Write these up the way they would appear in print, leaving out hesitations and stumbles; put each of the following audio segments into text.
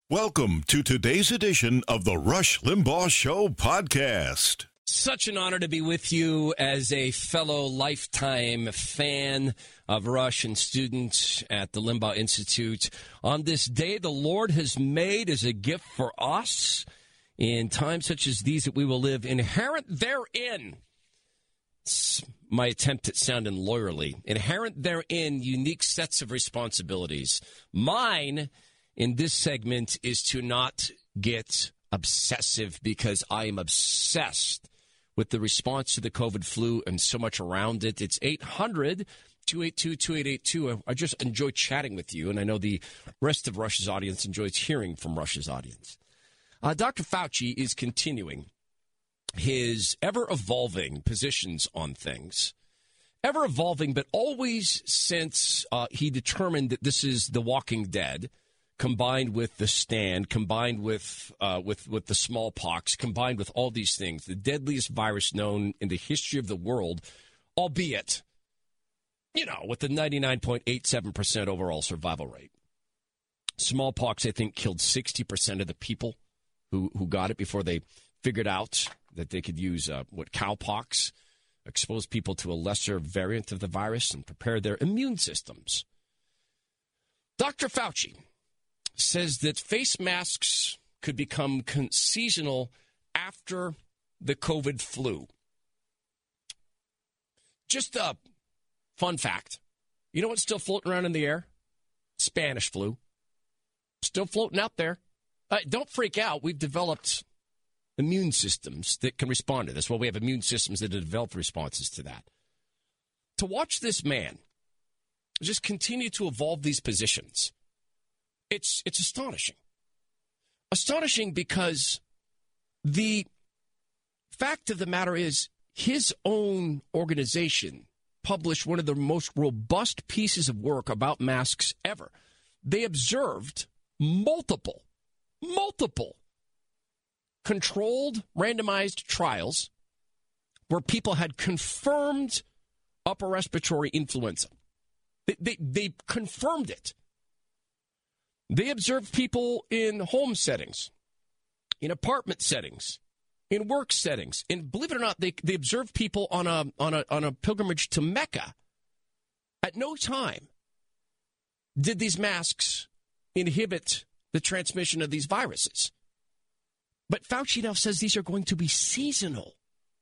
Welcome to today's edition of the Rush Limbaugh Show podcast. Such an honor to be with you as a fellow lifetime fan of Rush and student at the Limbaugh Institute. On this day the Lord has made as a gift for us in times such as these that we will live inherent therein. It's my attempt at sounding lawyerly. Inherent therein, unique sets of responsibilities. Mine in this segment is to not get obsessive because I am obsessed with the response to the COVID flu and so much around it. It's 800-282-2882. I just enjoy chatting with you, and I know the rest of Rush's audience enjoys hearing from Rush's audience. Dr. Fauci is continuing his ever-evolving positions on things. Ever-evolving, but always since he determined that this is The Walking Dead, combined with The Stand, combined with the smallpox, combined with all these things, the deadliest virus known in the history of the world, albeit, with the 99.87% overall survival rate. Smallpox, I think, killed 60% of the people who got it before they figured out that they could use cowpox, expose people to a lesser variant of the virus and prepare their immune systems. Dr. Fauci says that face masks could become seasonal after the COVID flu. Just a fun fact. You know what's still floating around in the air? Spanish flu. Still floating out there. Don't freak out. We've developed immune systems that can respond to this. Well, we have immune systems that have developed responses to that. To watch this man just continue to evolve these positions, it's astonishing. Astonishing because the fact of the matter is his own organization published one of the most robust pieces of work about masks ever. They observed multiple controlled randomized trials where people had confirmed upper respiratory influenza. They confirmed it. They observed people in home settings, in apartment settings, in work settings, and believe it or not, they observed people on a pilgrimage to Mecca. At no time did these masks inhibit the transmission of these viruses. But Fauci now says these are going to be seasonal.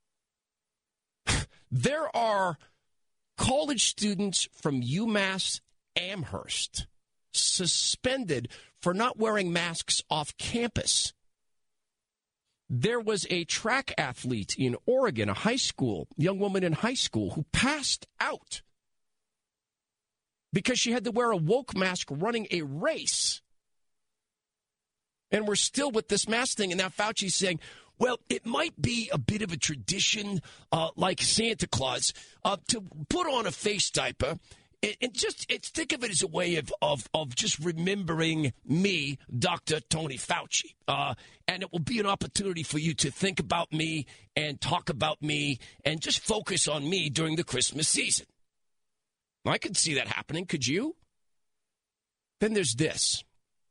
There are college students from UMass Amherst suspended for not wearing masks off campus. There was a track athlete in Oregon, a young woman in high school, who passed out because she had to wear a woke mask running a race. And we're still with this mask thing, and now Fauci's saying, well, it might be a bit of a tradition, like Santa Claus, to put on a face diaper. And just think of it as a way of just remembering me, Dr. Tony Fauci. And it will be an opportunity for you to think about me and talk about me and just focus on me during the Christmas season. I could see that happening. Could you? Then there's this.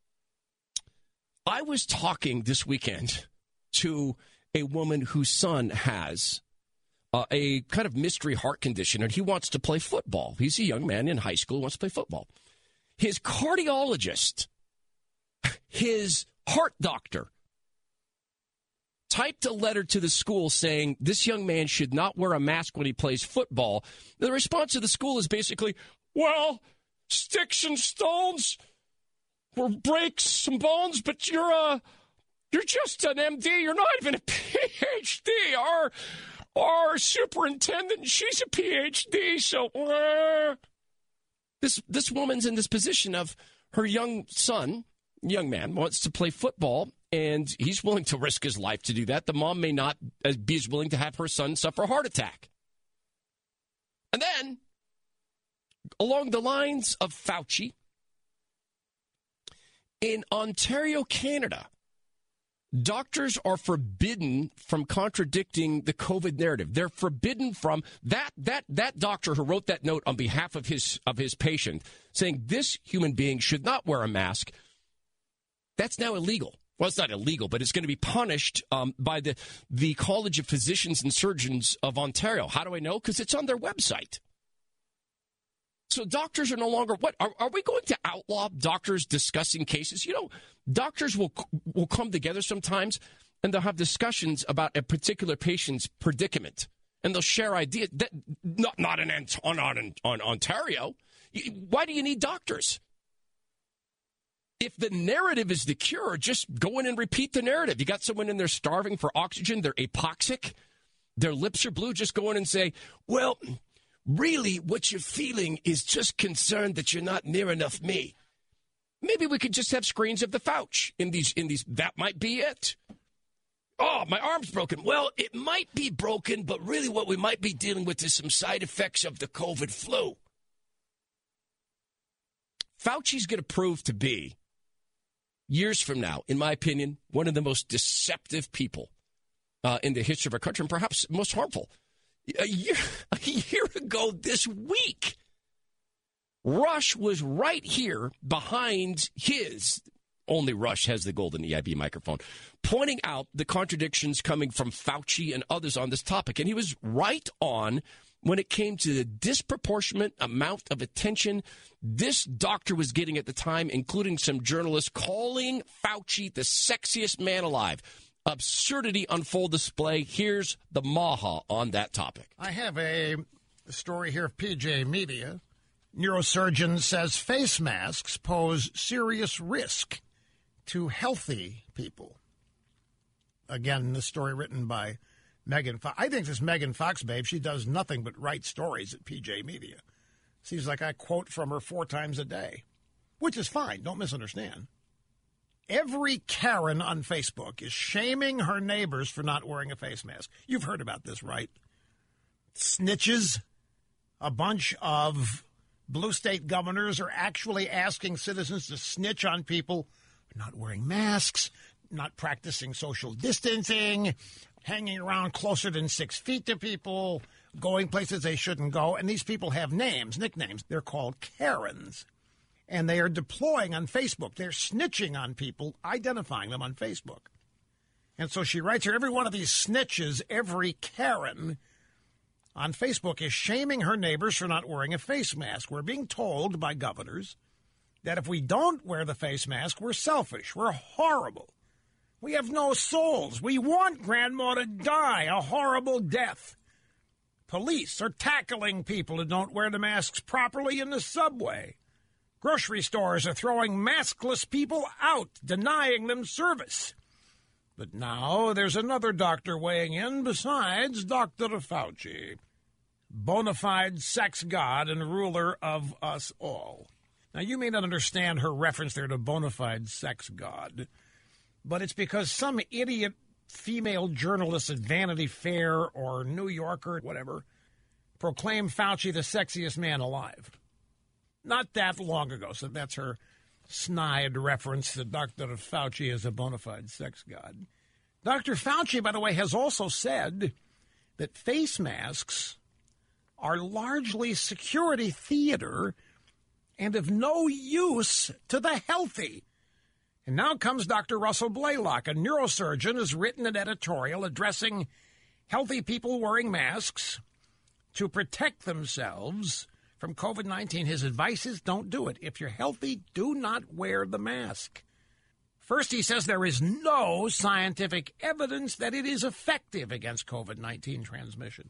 I was talking this weekend to a woman whose son has a kind of mystery heart condition, and he wants to play football. He's a young man in high school who wants to play football. His cardiologist, his heart doctor, typed a letter to the school saying this young man should not wear a mask when he plays football. The response of the school is basically, well, sticks and stones will break some bones, but you're just an MD. You're not even a PhD. Our superintendent, she's a PhD, so this woman's in this position of her young man, wants to play football, and he's willing to risk his life to do that. The mom may not be as willing to have her son suffer a heart attack. And then, along the lines of Fauci, in Ontario, Canada, doctors are forbidden from contradicting the COVID narrative. They're forbidden from that doctor who wrote that note on behalf of his patient saying this human being should not wear a mask. That's now illegal. Well, it's not illegal, but it's going to be punished by the College of Physicians and Surgeons of Ontario. How do I know? Because it's on their website. So doctors are no longer, what, are we going to outlaw doctors discussing cases? You know, doctors will come together sometimes and they'll have discussions about a particular patient's predicament. And they'll share ideas. Not in Ontario. Why do you need doctors? If the narrative is the cure, just go in and repeat the narrative. You got someone in there starving for oxygen. They're apoxic. Their lips are blue. Just go in and say, well, really, what you're feeling is just concerned that you're not near enough me. Maybe we could just have screens of the Fauci in these. That might be it. Oh, my arm's broken. Well, it might be broken, but really what we might be dealing with is some side effects of the COVID flu. Fauci's going to prove to be, years from now, in my opinion, one of the most deceptive people in the history of our country, and perhaps most harmful. A year ago this week, Rush was right here behind his, only Rush has the golden EIB microphone, pointing out the contradictions coming from Fauci and others on this topic. And he was right on when it came to the disproportionate amount of attention this doctor was getting at the time, including some journalists calling Fauci the sexiest man alive. Absurdity on full display. Here's the Maha on that topic. I have a story here of PJ Media. Neurosurgeon says face masks pose serious risk to healthy people. Again, the story written by Megan Fox. I think this Megan Fox babe, she does nothing but write stories at PJ Media. Seems like I quote from her 4 times a day, which is fine. Don't misunderstand. Every Karen on Facebook is shaming her neighbors for not wearing a face mask. You've heard about this, right? Snitches. A bunch of blue state governors are actually asking citizens to snitch on people not wearing masks, not practicing social distancing, hanging around closer than 6 feet to people, going places they shouldn't go. And these people have names, nicknames. They're called Karens. And they are deploying on Facebook. They're snitching on people, identifying them on Facebook. And so she writes here, every one of these snitches, every Karen on Facebook is shaming her neighbors for not wearing a face mask. We're being told by governors that if we don't wear the face mask, we're selfish. We're horrible. We have no souls. We want grandma to die a horrible death. Police are tackling people who don't wear the masks properly in the subway. Grocery stores are throwing maskless people out, denying them service. But now there's another doctor weighing in besides Dr. Fauci, bona fide sex god and ruler of us all. Now, you may not understand her reference there to bona fide sex god, but it's because some idiot female journalist at Vanity Fair or New Yorker, whatever, proclaimed Fauci the sexiest man alive. Not that long ago, so that's her snide reference that Dr. Fauci is a bona fide sex god. Dr. Fauci, by the way, has also said that face masks are largely security theater and of no use to the healthy. And now comes Dr. Russell Blaylock, a neurosurgeon, has written an editorial addressing healthy people wearing masks to protect themselves from COVID-19. His advice is don't do it. If you're healthy, do not wear the mask. First, he says there is no scientific evidence that it is effective against COVID-19 transmission.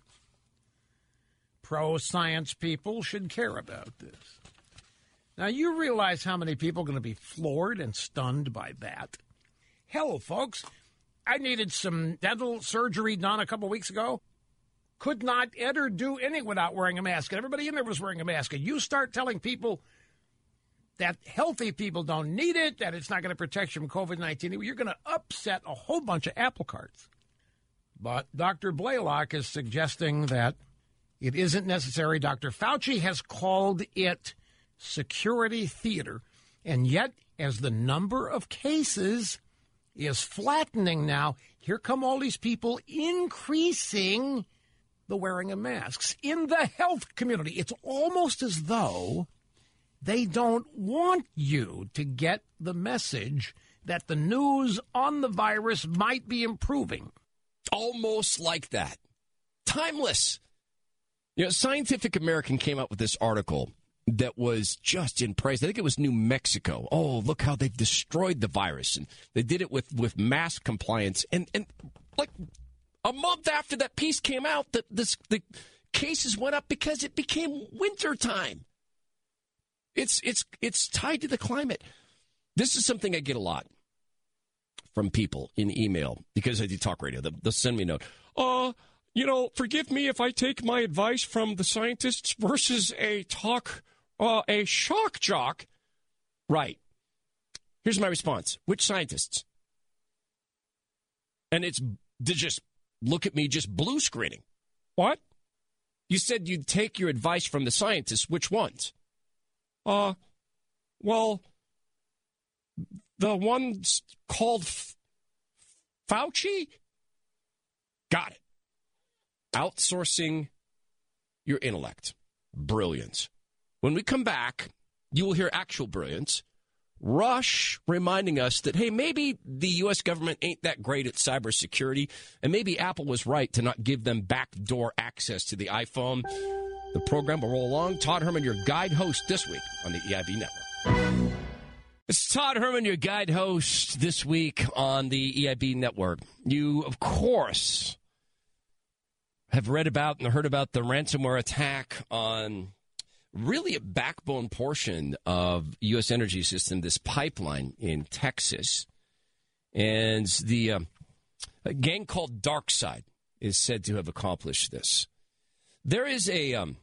Pro-science people should care about this. Now, you realize how many people are going to be floored and stunned by that. Hell, folks, I needed some dental surgery done a couple weeks ago. Could not enter do any without wearing a mask. And everybody in there was wearing a mask. And you start telling people that healthy people don't need it, that it's not going to protect you from COVID-19, you're going to upset a whole bunch of apple carts. But Dr. Blaylock is suggesting that it isn't necessary. Dr. Fauci has called it security theater. And yet, as the number of cases is flattening now, here come all these people increasing the wearing of masks in the health community. It's almost as though they don't want you to get the message that the news on the virus might be improving. Almost like that. Timeless. You know, Scientific American came out with this article that was just in praise. I think it was New Mexico. Oh, look how they've destroyed the virus. And they did it with mask compliance. And like a month after that piece came out, the cases went up because it became wintertime. It's tied to the climate. This is something I get a lot from people in email because I do talk radio. They'll send me a note. Forgive me if I take my advice from the scientists versus a shock jock. Right. Here's my response. Which scientists? And it's to just look at me just blue screening. What? You said you'd take your advice from the scientists. Which ones? Well, the ones called Fauci? Got it. Outsourcing your intellect. Brilliance. When we come back, you will hear actual brilliance. Rush reminding us that, hey, maybe the U.S. government ain't that great at cybersecurity, and maybe Apple was right to not give them backdoor access to the iPhone. The program will roll along. Todd Herman, your guide host this week on the EIB Network. It's Todd Herman, your guide host this week on the EIB Network. You, of course, have read about and heard about the ransomware attack on really a backbone portion of U.S. energy system, this pipeline in Texas. And the gang called DarkSide is said to have accomplished this. There's a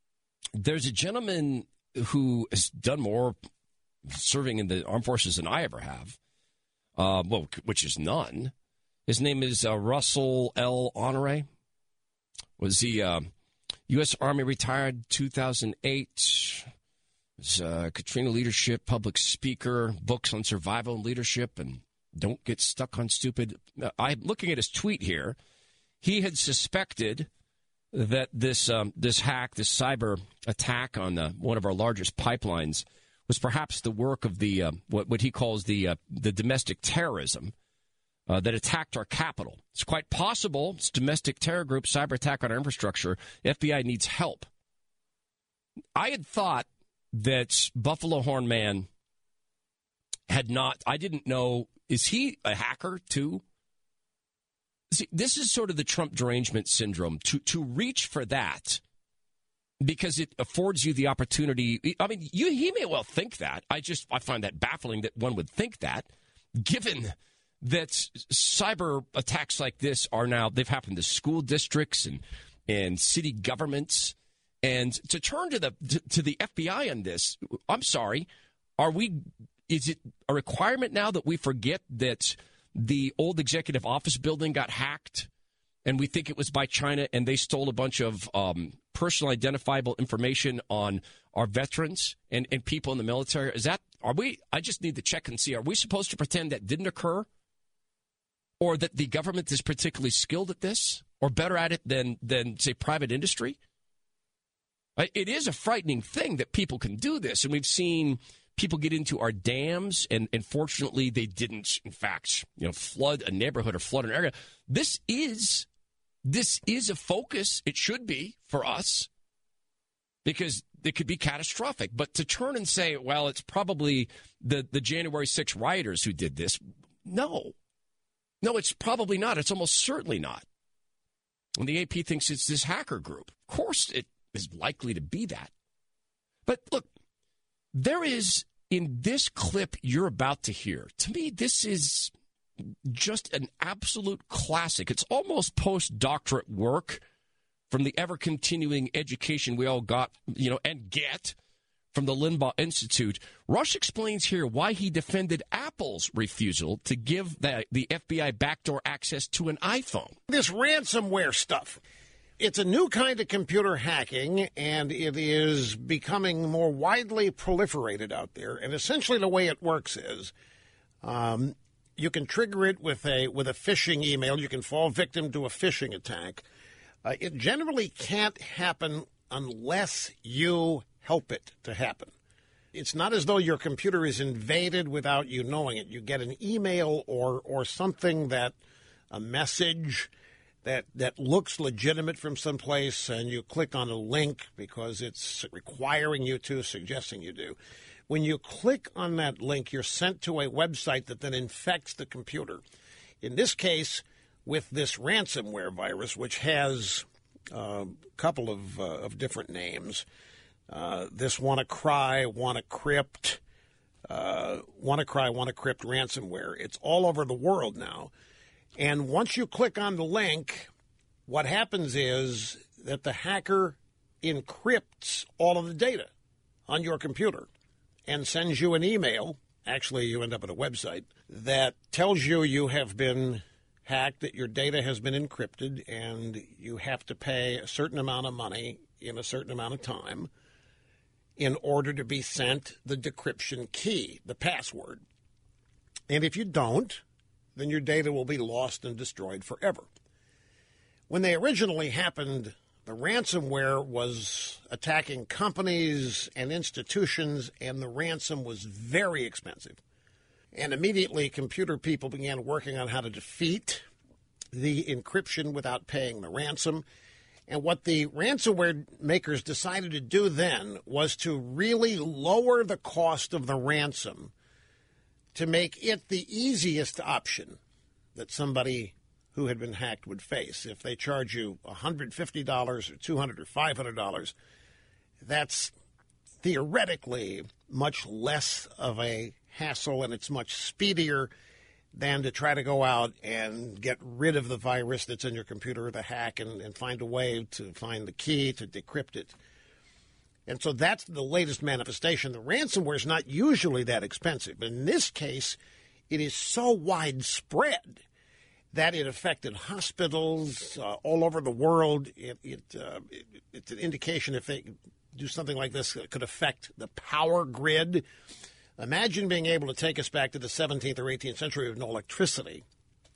gentleman who has done more serving in the armed forces than I ever have, which is none. His name is Russell L. Honore. Was he U.S. Army retired 2008. Was Katrina leadership, public speaker, books on survival and leadership, and don't get stuck on stupid. I'm looking at his tweet here. He had suspected that this hack, this cyber attack on one of our largest pipelines, was perhaps the work of the what he calls the domestic terrorism that attacked our capital. It's quite possible it's domestic terror group, cyber attack on our infrastructure. FBI needs help. I had thought that Buffalo Horn Man had not. I didn't know. Is he a hacker too? See, this is sort of the Trump derangement syndrome. To reach for that, because it affords you the opportunity. I mean, he may well think that. I find that baffling that one would think that, given that cyber attacks like this are now, they've happened to school districts and city governments. And to turn to the FBI on this, I'm sorry, is it a requirement now that we forget that the old executive office building got hacked and we think it was by China and they stole a bunch of personal identifiable information on our veterans and people in the military? I just need to check and see, are we supposed to pretend that didn't occur? Or that the government is particularly skilled at this or better at it than say, private industry? It is a frightening thing that people can do this. And we've seen people get into our dams, and fortunately they didn't, in fact, flood a neighborhood or flood an area. This is a focus. It should be for us because it could be catastrophic. But to turn and say, well, it's probably the January 6th rioters who did this. No, it's probably not. It's almost certainly not. And the AP thinks it's this hacker group. Of course it is likely to be that. But look, there is, in this clip you're about to hear, to me, this is just an absolute classic. It's almost postdoctorate work from the ever-continuing education we all got, and get from the Limbaugh Institute. Rush explains here why he defended Apple's refusal to give the FBI backdoor access to an iPhone. This ransomware stuff, it's a new kind of computer hacking, and it is becoming more widely proliferated out there. And essentially the way it works is you can trigger it with a phishing email. You can fall victim to a phishing attack. It generally can't happen unless you help it to happen. It's not as though your computer is invaded without you knowing it. You get an email or something a message that looks legitimate from someplace, and you click on a link because it's requiring you to, suggesting you do. When you click on that link, you're sent to a website that then infects the computer. In this case, with this ransomware virus, which has a couple of different names, this WannaCry, WannaCrypt ransomware. It's all over the world now. And once you click on the link, what happens is that the hacker encrypts all of the data on your computer and sends you an email. Actually, you end up at a website that tells you have been hacked, that your data has been encrypted, and you have to pay a certain amount of money in a certain amount of time in order to be sent the decryption key, the password. And if you don't, then your data will be lost and destroyed forever. When they originally happened, the ransomware was attacking companies and institutions, and the ransom was very expensive. And immediately, computer people began working on how to defeat the encryption without paying the ransom. And what the ransomware makers decided to do then was to really lower the cost of the ransom to make it the easiest option that somebody who had been hacked would face. If they charge you $150 or $200 or $500, that's theoretically much less of a hassle, and it's much speedier than to try to go out and get rid of the virus that's in your computer, the hack, and find a way to find the key to decrypt it. And so that's the latest manifestation. The ransomware is not usually that expensive. But in this case, it is so widespread that it affected hospitals all over the world. It's an indication if they do something like this, it could affect the power grid. Imagine being able to take us back to the 17th or 18th century with no electricity.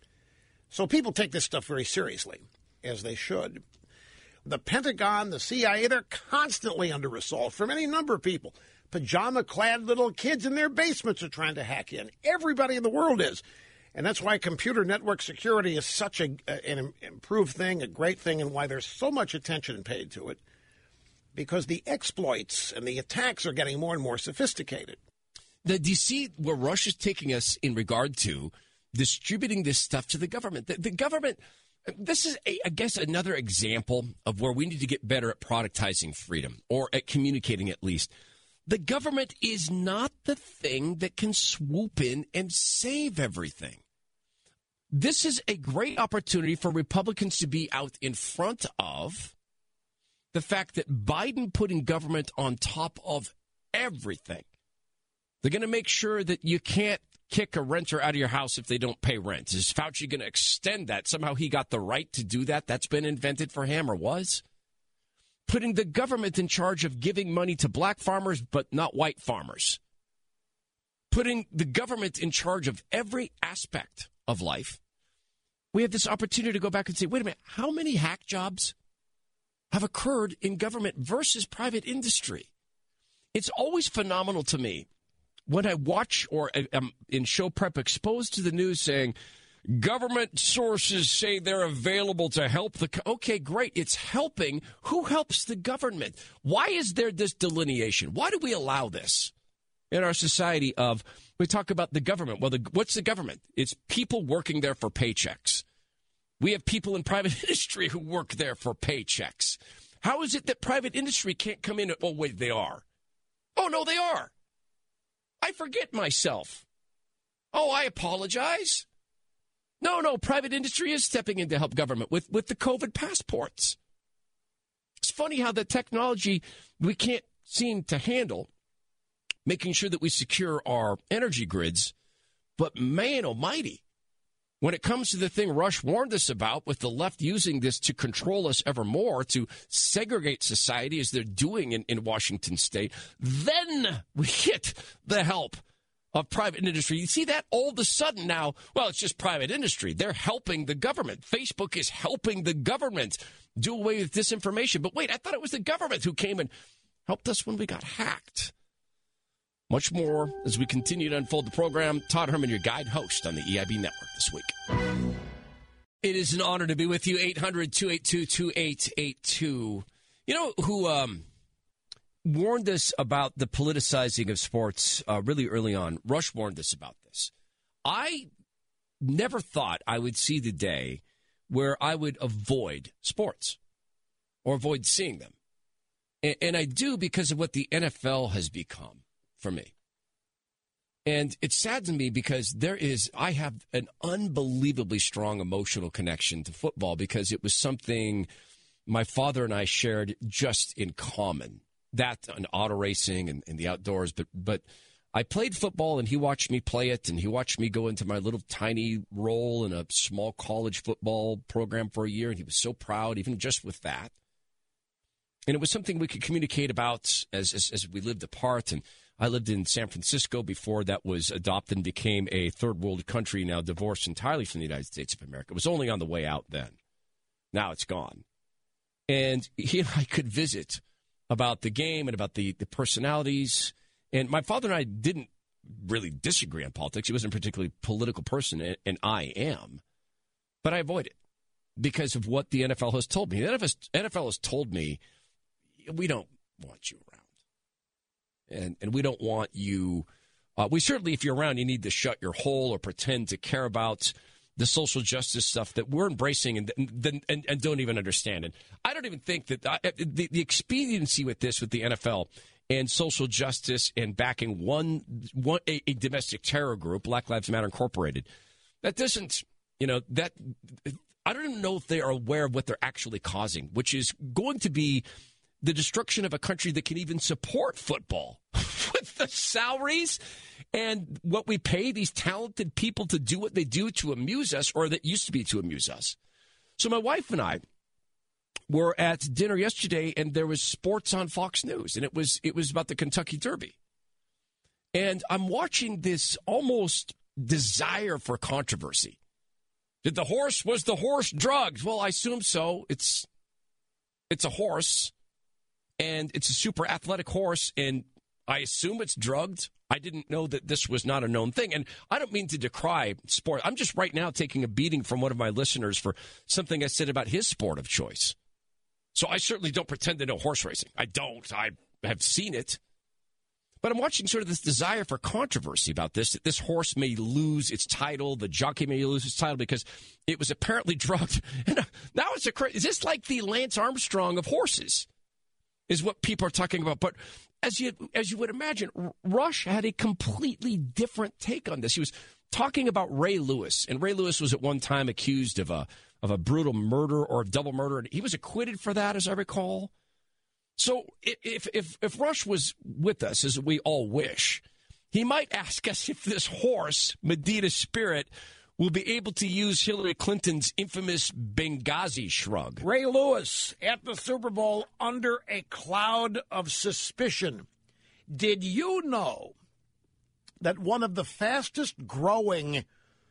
So people take this stuff very seriously, as they should. The Pentagon, the CIA, they're constantly under assault from any number of people. Pajama-clad little kids in their basements are trying to hack in. Everybody in the world is. And that's why computer network security is such an improved thing, a great thing, and why there's so much attention paid to it. Because the exploits and the attacks are getting more and more sophisticated. Do you see where Russia's taking us in regard to distributing this stuff to the government? The government, this is, I guess, another example of where we need to get better at productizing freedom, or at communicating at least. The government is not the thing that can swoop in and save everything. This is a great opportunity for Republicans to be out in front of the fact that Biden putting government on top of everything. They're going to make sure that you can't kick a renter out of your house if they don't pay rent. Is Fauci going to extend that? Somehow he got the right to do that. That's been invented for him, or was. Putting the government in charge of giving money to black farmers but not white farmers. Putting the government in charge of every aspect of life. We have this opportunity to go back and say, wait a minute, how many hack jobs have occurred in government versus private industry? It's always phenomenal to me when I watch or am in show prep exposed to the news saying, government sources say they're available to help okay, great. It's helping. Who helps the government? Why is there this delineation? Why do we allow this in our society of, we talk about the government. Well, what's the government? It's people working there for paychecks. We have people in private industry who work there for paychecks. How is it that private industry can't come in? Oh, wait, they are. Oh, no, they are. I forget myself. Oh, I apologize. No, private industry is stepping in to help government with the COVID passports. It's funny how the technology we can't seem to handle, making sure that we secure our energy grids. But man almighty, when it comes to the thing Rush warned us about, with the left using this to control us ever more, to segregate society as they're doing in Washington state, then we get the help of private industry. You see that all of a sudden now, well, it's just private industry. They're helping the government. Facebook is helping the government do away with disinformation. But wait, I thought it was the government who came and helped us when we got hacked. Much more as we continue to unfold the program. Todd Herman, your guide host on the EIB Network this week. It is an honor to be with you. 800-282-2882. You know who warned us about the politicizing of sports really early on? Rush warned us about this. I never thought I would see the day where I would avoid sports or avoid seeing them. And I do because of what the NFL has become for me. And it saddens me because I have an unbelievably strong emotional connection to football because it was something my father and I shared just in common. That and auto racing and the outdoors. But I played football and he watched me play it and he watched me go into my little tiny role in a small college football program for a year. And he was so proud, even just with that. And it was something we could communicate about as we lived apart. And I lived in San Francisco before that was adopted and became a third world country, now divorced entirely from the United States of America. It was only on the way out then. Now it's gone. And he and I could visit about the game and about the personalities. And my father and I didn't really disagree on politics. He wasn't a particularly political person, and I am. But I avoid it because of what the NFL has told me. The NFL has told me, we don't want you around. And we don't want you. We certainly, if you're around, you need to shut your hole or pretend to care about the social justice stuff that we're embracing and don't even understand. And I don't even think that the expediency with this, with the NFL and social justice and backing a domestic terror group, Black Lives Matter Incorporated, that doesn't, that I don't even know if they are aware of what they're actually causing, which is going to be the destruction of a country that can even support football with the salaries and what we pay these talented people to do what they do to amuse us, or that used to be to amuse us. So my wife and I were at dinner yesterday, and there was sports on Fox News, and it was about the Kentucky Derby. And I'm watching this almost desire for controversy. Was the horse drugged? Well, I assume so. It's a horse. And it's a super athletic horse, and I assume it's drugged. I didn't know that this was not a known thing. And I don't mean to decry sport. I'm just right now taking a beating from one of my listeners for something I said about his sport of choice. So I certainly don't pretend to know horse racing. I don't. I have seen it. But I'm watching sort of this desire for controversy about this, that this horse may lose its title, the jockey may lose his title because it was apparently drugged. And now is this like the Lance Armstrong of horses? Is what people are talking about. But as you would imagine, Rush had a completely different take on this. He was talking about Ray Lewis, and Ray Lewis was at one time accused of a brutal murder or a double murder, and he was acquitted for that, as I recall. So if Rush was with us, as we all wish, he might ask us if this horse, Medina Spirit, will be able to use Hillary Clinton's infamous Benghazi shrug. Ray Lewis at the Super Bowl under a cloud of suspicion. Did you know that one of the fastest growing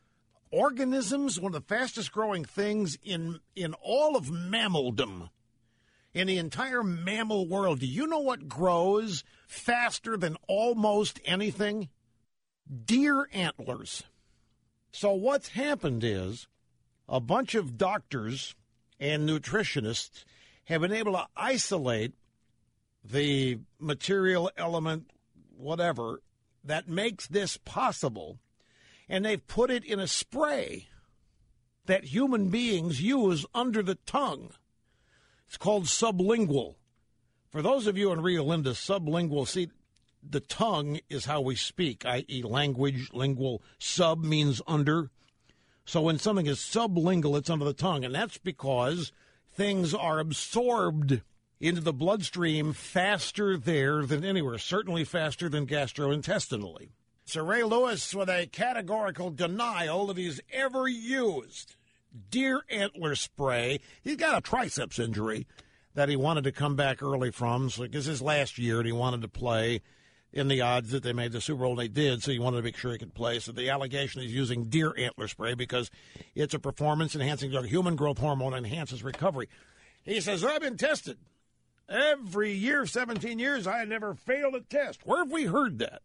organisms, one of the fastest growing things in all of mammaldom, in the entire mammal world, do you know what grows faster than almost anything? Deer antlers. So what's happened is a bunch of doctors and nutritionists have been able to isolate the material element, whatever, that makes this possible, and they've put it in a spray that human beings use under the tongue. It's called sublingual. For those of you in Rio Linda, sublingual, see, the tongue is how we speak, i.e. language, lingual. Sub means under. So when something is sublingual, it's under the tongue. And that's because things are absorbed into the bloodstream faster there than anywhere, certainly faster than gastrointestinally. So Ray Lewis, with a categorical denial that he's ever used deer antler spray. He's got a triceps injury that he wanted to come back early from. So this is his last year, and he wanted to play in the odds that they made the Super Bowl, and they did, so he wanted to make sure he could play. So the allegation is using deer antler spray because it's a performance-enhancing drug. Human growth hormone enhances recovery. He says, I've been tested. Every year, 17 years, I never failed a test. Where have we heard that?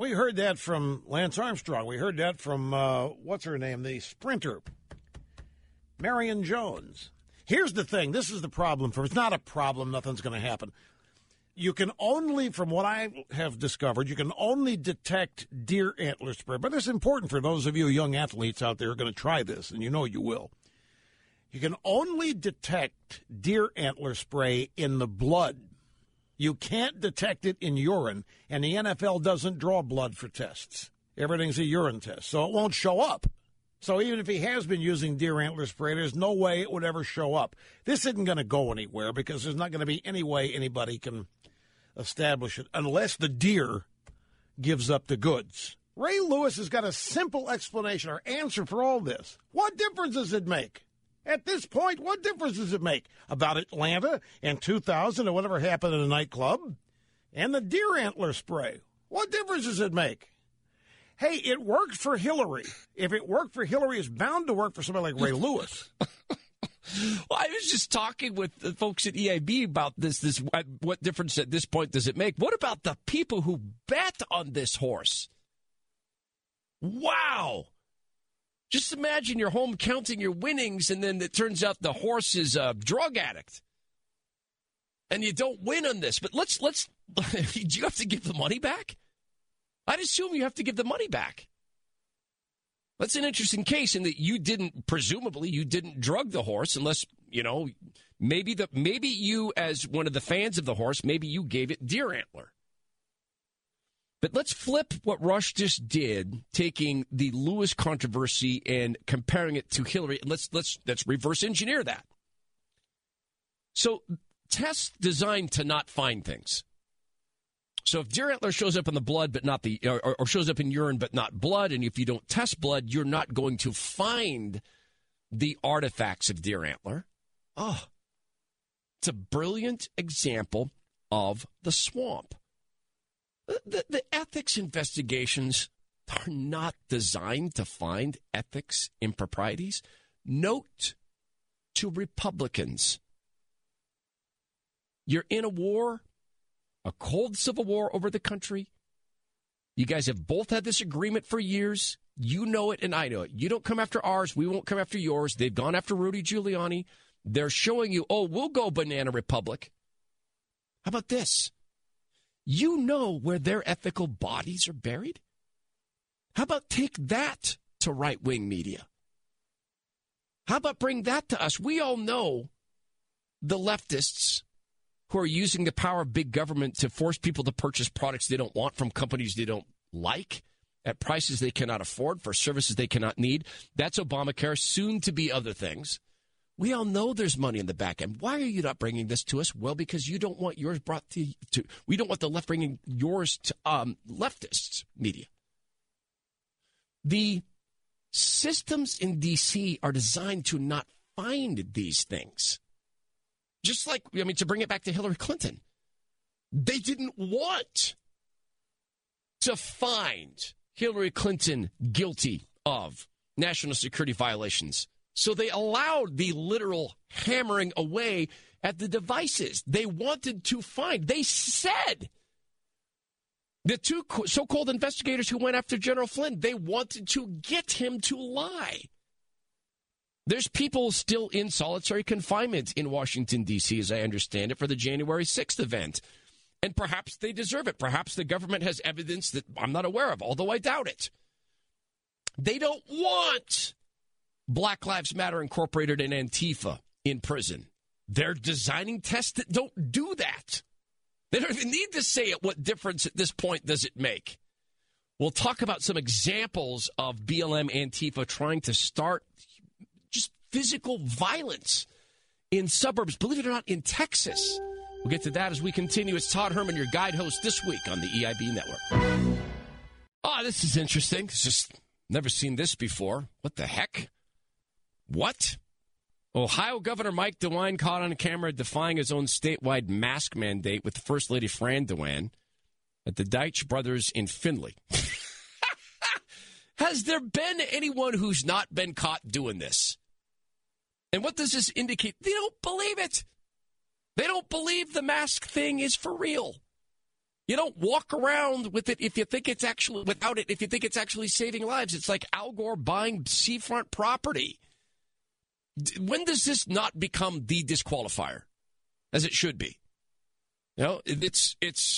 We heard that from Lance Armstrong. We heard that from, what's her name, the sprinter, Marion Jones. Here's the thing. This is the problem. It's not a problem. Nothing's going to happen. You can only, from what I have discovered, you can only detect deer antler spray. But it's important for those of you young athletes out there who are going to try this, and you know you will. You can only detect deer antler spray in the blood. You can't detect it in urine, and the NFL doesn't draw blood for tests. Everything's a urine test, so it won't show up. So even if he has been using deer antler spray, there's no way it would ever show up. This isn't going to go anywhere because there's not going to be any way anybody can establish it unless the deer gives up the goods. Ray Lewis has got a simple explanation or answer for all this. What difference does it make? At this point, what difference does it make about Atlanta in 2000 or whatever happened in a nightclub and the deer antler spray? What difference does it make? Hey, it worked for Hillary. If it worked for Hillary, it's bound to work for somebody like Ray Lewis. Well, I was just talking with the folks at EIB about this. What difference at this point does it make? What about the people who bet on this horse? Wow. Just imagine you're home counting your winnings, and then it turns out the horse is a drug addict. And you don't win on this. But let's do you have to give the money back? I'd assume you have to give the money back. That's an interesting case in that presumably you didn't drug the horse unless, maybe you as one of the fans of the horse, maybe you gave it deer antler. But let's flip what Rush just did, taking the Lewis controversy and comparing it to Hillary. And let's reverse engineer that. So tests designed to not find things. So if deer antler shows up in the blood, but not or shows up in urine, but not blood, and if you don't test blood, you're not going to find the artifacts of deer antler. Oh, it's a brilliant example of the swamp. The ethics investigations are not designed to find ethics improprieties. Note to Republicans, you're in a war. A cold civil war over the country. You guys have both had this agreement for years. You know it and I know it. You don't come after ours. We won't come after yours. They've gone after Rudy Giuliani. They're showing you, we'll go Banana Republic. How about this? You know where their ethical bodies are buried? How about take that to right-wing media? How about bring that to us? We all know the leftists who are using the power of big government to force people to purchase products they don't want from companies they don't like at prices they cannot afford for services they cannot need. That's Obamacare, soon to be other things. We all know there's money in the back end. Why are you not bringing this to us? Well, because you don't want yours brought to we don't want the left bringing yours to leftists media. The systems in D.C. are designed to not find these things. Just like, to bring it back to Hillary Clinton, they didn't want to find Hillary Clinton guilty of national security violations. So they allowed the literal hammering away at the devices they wanted to find. They said, the two so-called investigators who went after General Flynn, they wanted to get him to lie. There's people still in solitary confinement in Washington, D.C., as I understand it, for the January 6th event. And perhaps they deserve it. Perhaps the government has evidence that I'm not aware of, although I doubt it. They don't want Black Lives Matter Incorporated and Antifa in prison. They're designing tests that don't do that. They don't even need to say it. What difference at this point does it make? We'll talk about some examples of BLM Antifa trying to start just physical violence in suburbs, believe it or not, in Texas. We'll get to that as we continue. It's Todd Herman, your guide host this week on the EIB Network. Oh, this is interesting. It's just never seen this before. What the heck? What? Ohio Governor Mike DeWine caught on camera defying his own statewide mask mandate with First Lady Fran DeWine at the Deitch Brothers in Findlay. Has there been anyone who's not been caught doing this? And what does this indicate? They don't believe it. They don't believe the mask thing is for real. You don't walk around with it if you think it's actually without it. If you think it's actually saving lives, it's like Al Gore buying seafront property. When does this not become the disqualifier, as it should be? You know, it's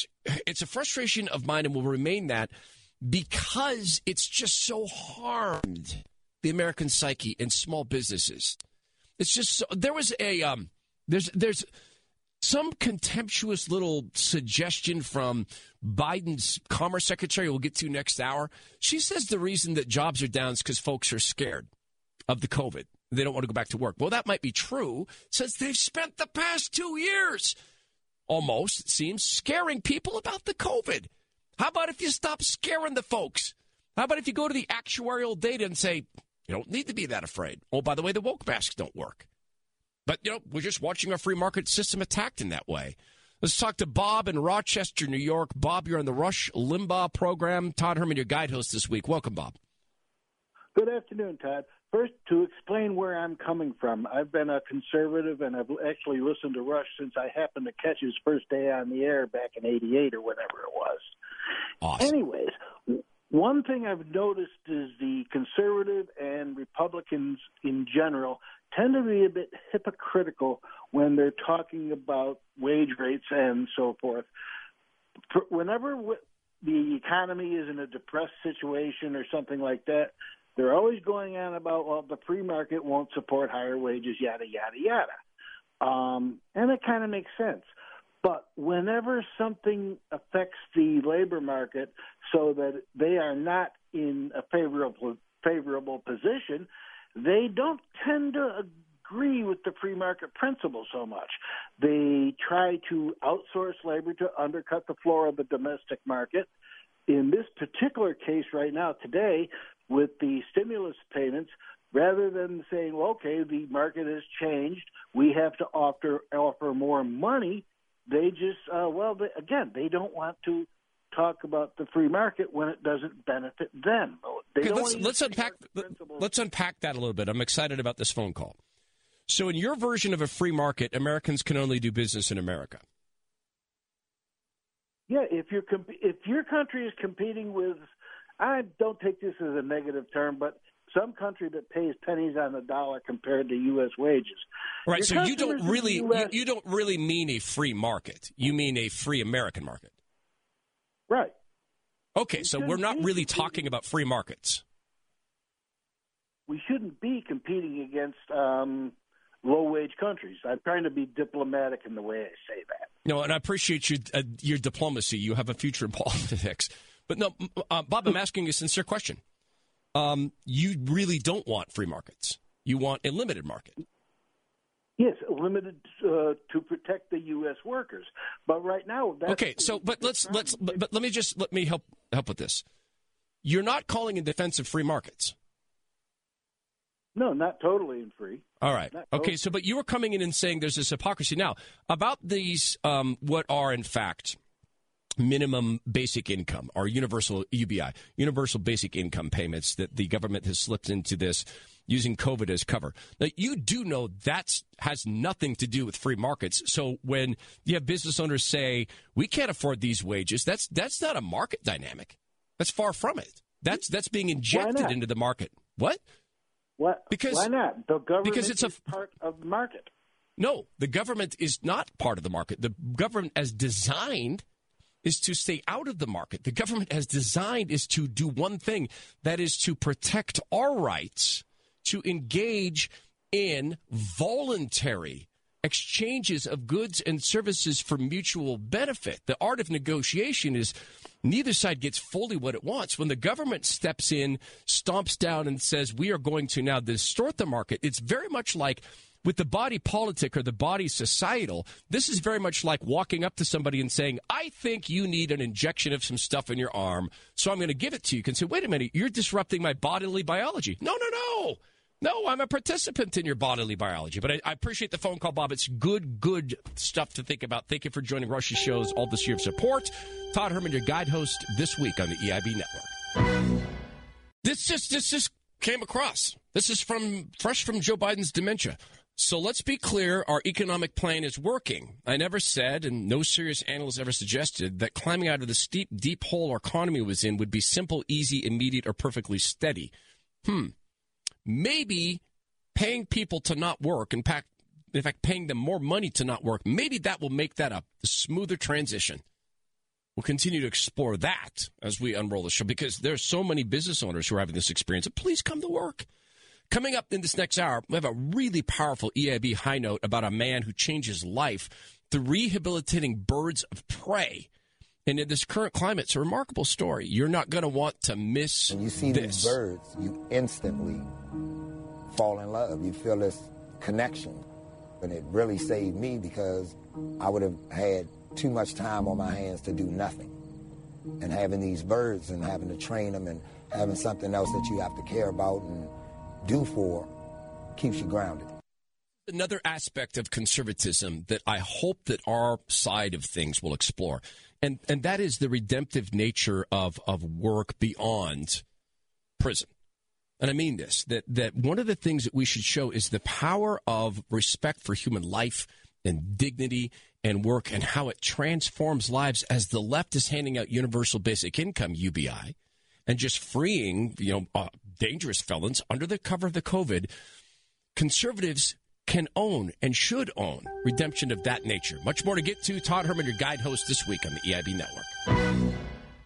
a frustration of mine, and will remain that because it's just so harmed the American psyche and small businesses. It's just so, there was a there's some contemptuous little suggestion from Biden's Commerce Secretary we'll get to next hour. She says the reason that jobs are down is because folks are scared of the COVID. They don't want to go back to work. Well, that might be true since they've spent the past 2 years, almost, it seems, scaring people about the COVID. How about if you stop scaring the folks? How about if you go to the actuarial data and say, you don't need to be that afraid. Oh, by the way, the woke masks don't work. But, you know, we're just watching our free market system attacked in that way. Let's talk to Bob in Rochester, New York. Bob, you're on the Rush Limbaugh program. Todd Herman, your guide host this week. Welcome, Bob. Good afternoon, Todd. First, to explain where I'm coming from, I've been a conservative, and I've actually listened to Rush since I happened to catch his first day on the air back in '88 or whatever it was. Awesome. Anyways, one thing I've noticed is the conservative and Republicans in general tend to be a bit hypocritical when they're talking about wage rates and so forth. Whenever the economy is in a depressed situation or something like that, they're always going on about, well, the free market won't support higher wages, yada, yada, yada. And it kind of makes sense. But whenever something affects the labor market so that they are not in a favorable position, they don't tend to agree with the free market principle so much. They try to outsource labor to undercut the floor of the domestic market. In this particular case right now, today, with the stimulus payments, rather than saying, well, okay, the market has changed, we have to offer more money, they just, they don't want to talk about the free market when it doesn't benefit them. Let's unpack that a little bit. I'm excited about this phone call. So in your version of a free market, Americans can only do business in America. Yeah, if your country is competing with, I don't take this as a negative term, but some country that pays pennies on the dollar compared to U.S. wages. Right. So you don't really mean a free market. You mean a free American market. Right. Okay. So we're not really talking about free markets. We shouldn't be competing against low-wage countries. I'm trying to be diplomatic in the way I say that. No, and I appreciate your diplomacy. You have a future in politics. But no, Bob, I'm asking a sincere question. You really don't want free markets. You want a limited market. Yes, limited to protect the U.S. workers. But right now, that's okay. So, but let me help with this. You're not calling in defense of free markets. No, not totally in free. All right. Okay. So, but you were coming in and saying there's this hypocrisy now about these. What are in fact minimum basic income or universal UBI, universal basic income payments that the government has slipped into this using COVID as cover. Now, you do know that has nothing to do with free markets. So when you have business owners say, we can't afford these wages, that's not a market dynamic. That's far from it. That's being injected into the market. What? What? Because, why not? The government is part of the market. No, the government is not part of the market. The government as designed is to stay out of the market. The government as designed is to do one thing, that is to protect our rights to engage in voluntary exchanges of goods and services for mutual benefit. The art of negotiation is neither side gets fully what it wants. When the government steps in, stomps down, and says, we are going to now distort the market, it's very much like with the body politic or the body societal, this is very much like walking up to somebody and saying, I think you need an injection of some stuff in your arm, so I'm going to give it to you. You can say, wait a minute, you're disrupting my bodily biology. No. No, I'm a participant in your bodily biology. But I appreciate the phone call, Bob. It's good stuff to think about. Thank you for joining Rush's shows all this year of support. Todd Herman, your guide host this week on the EIB Network. This just came across. This is fresh from Joe Biden's dementia. So let's be clear, our economic plan is working. I never said, and no serious analyst ever suggested, that climbing out of the steep, deep hole our economy was in would be simple, easy, immediate, or perfectly steady. Maybe paying people to not work, in fact, paying them more money to not work, maybe that will make that a smoother transition. We'll continue to explore that as we unroll the show, because there's so many business owners who are having this experience. Please come to work. Coming up in this next hour, we have a really powerful EIB high note about a man who changed his life through rehabilitating birds of prey. And in this current climate, it's a remarkable story. You're not going to want to miss this. When you see these birds, you instantly fall in love. You feel this connection. And it really saved me, because I would have had too much time on my hands to do nothing. And having these birds and having to train them and having something else that you have to care about and do for keeps you grounded. Another aspect of conservatism that I hope that our side of things will explore, and that is the redemptive nature of work beyond prison. And I mean this, that one of the things that we should show is the power of respect for human life and dignity and work, and how it transforms lives as the left is handing out universal basic income, UBI, and just freeing, dangerous felons under the cover of the COVID. Conservatives can own and should own redemption of that nature. Much more to get to. Todd Herman, your guide host this week on the EIB Network.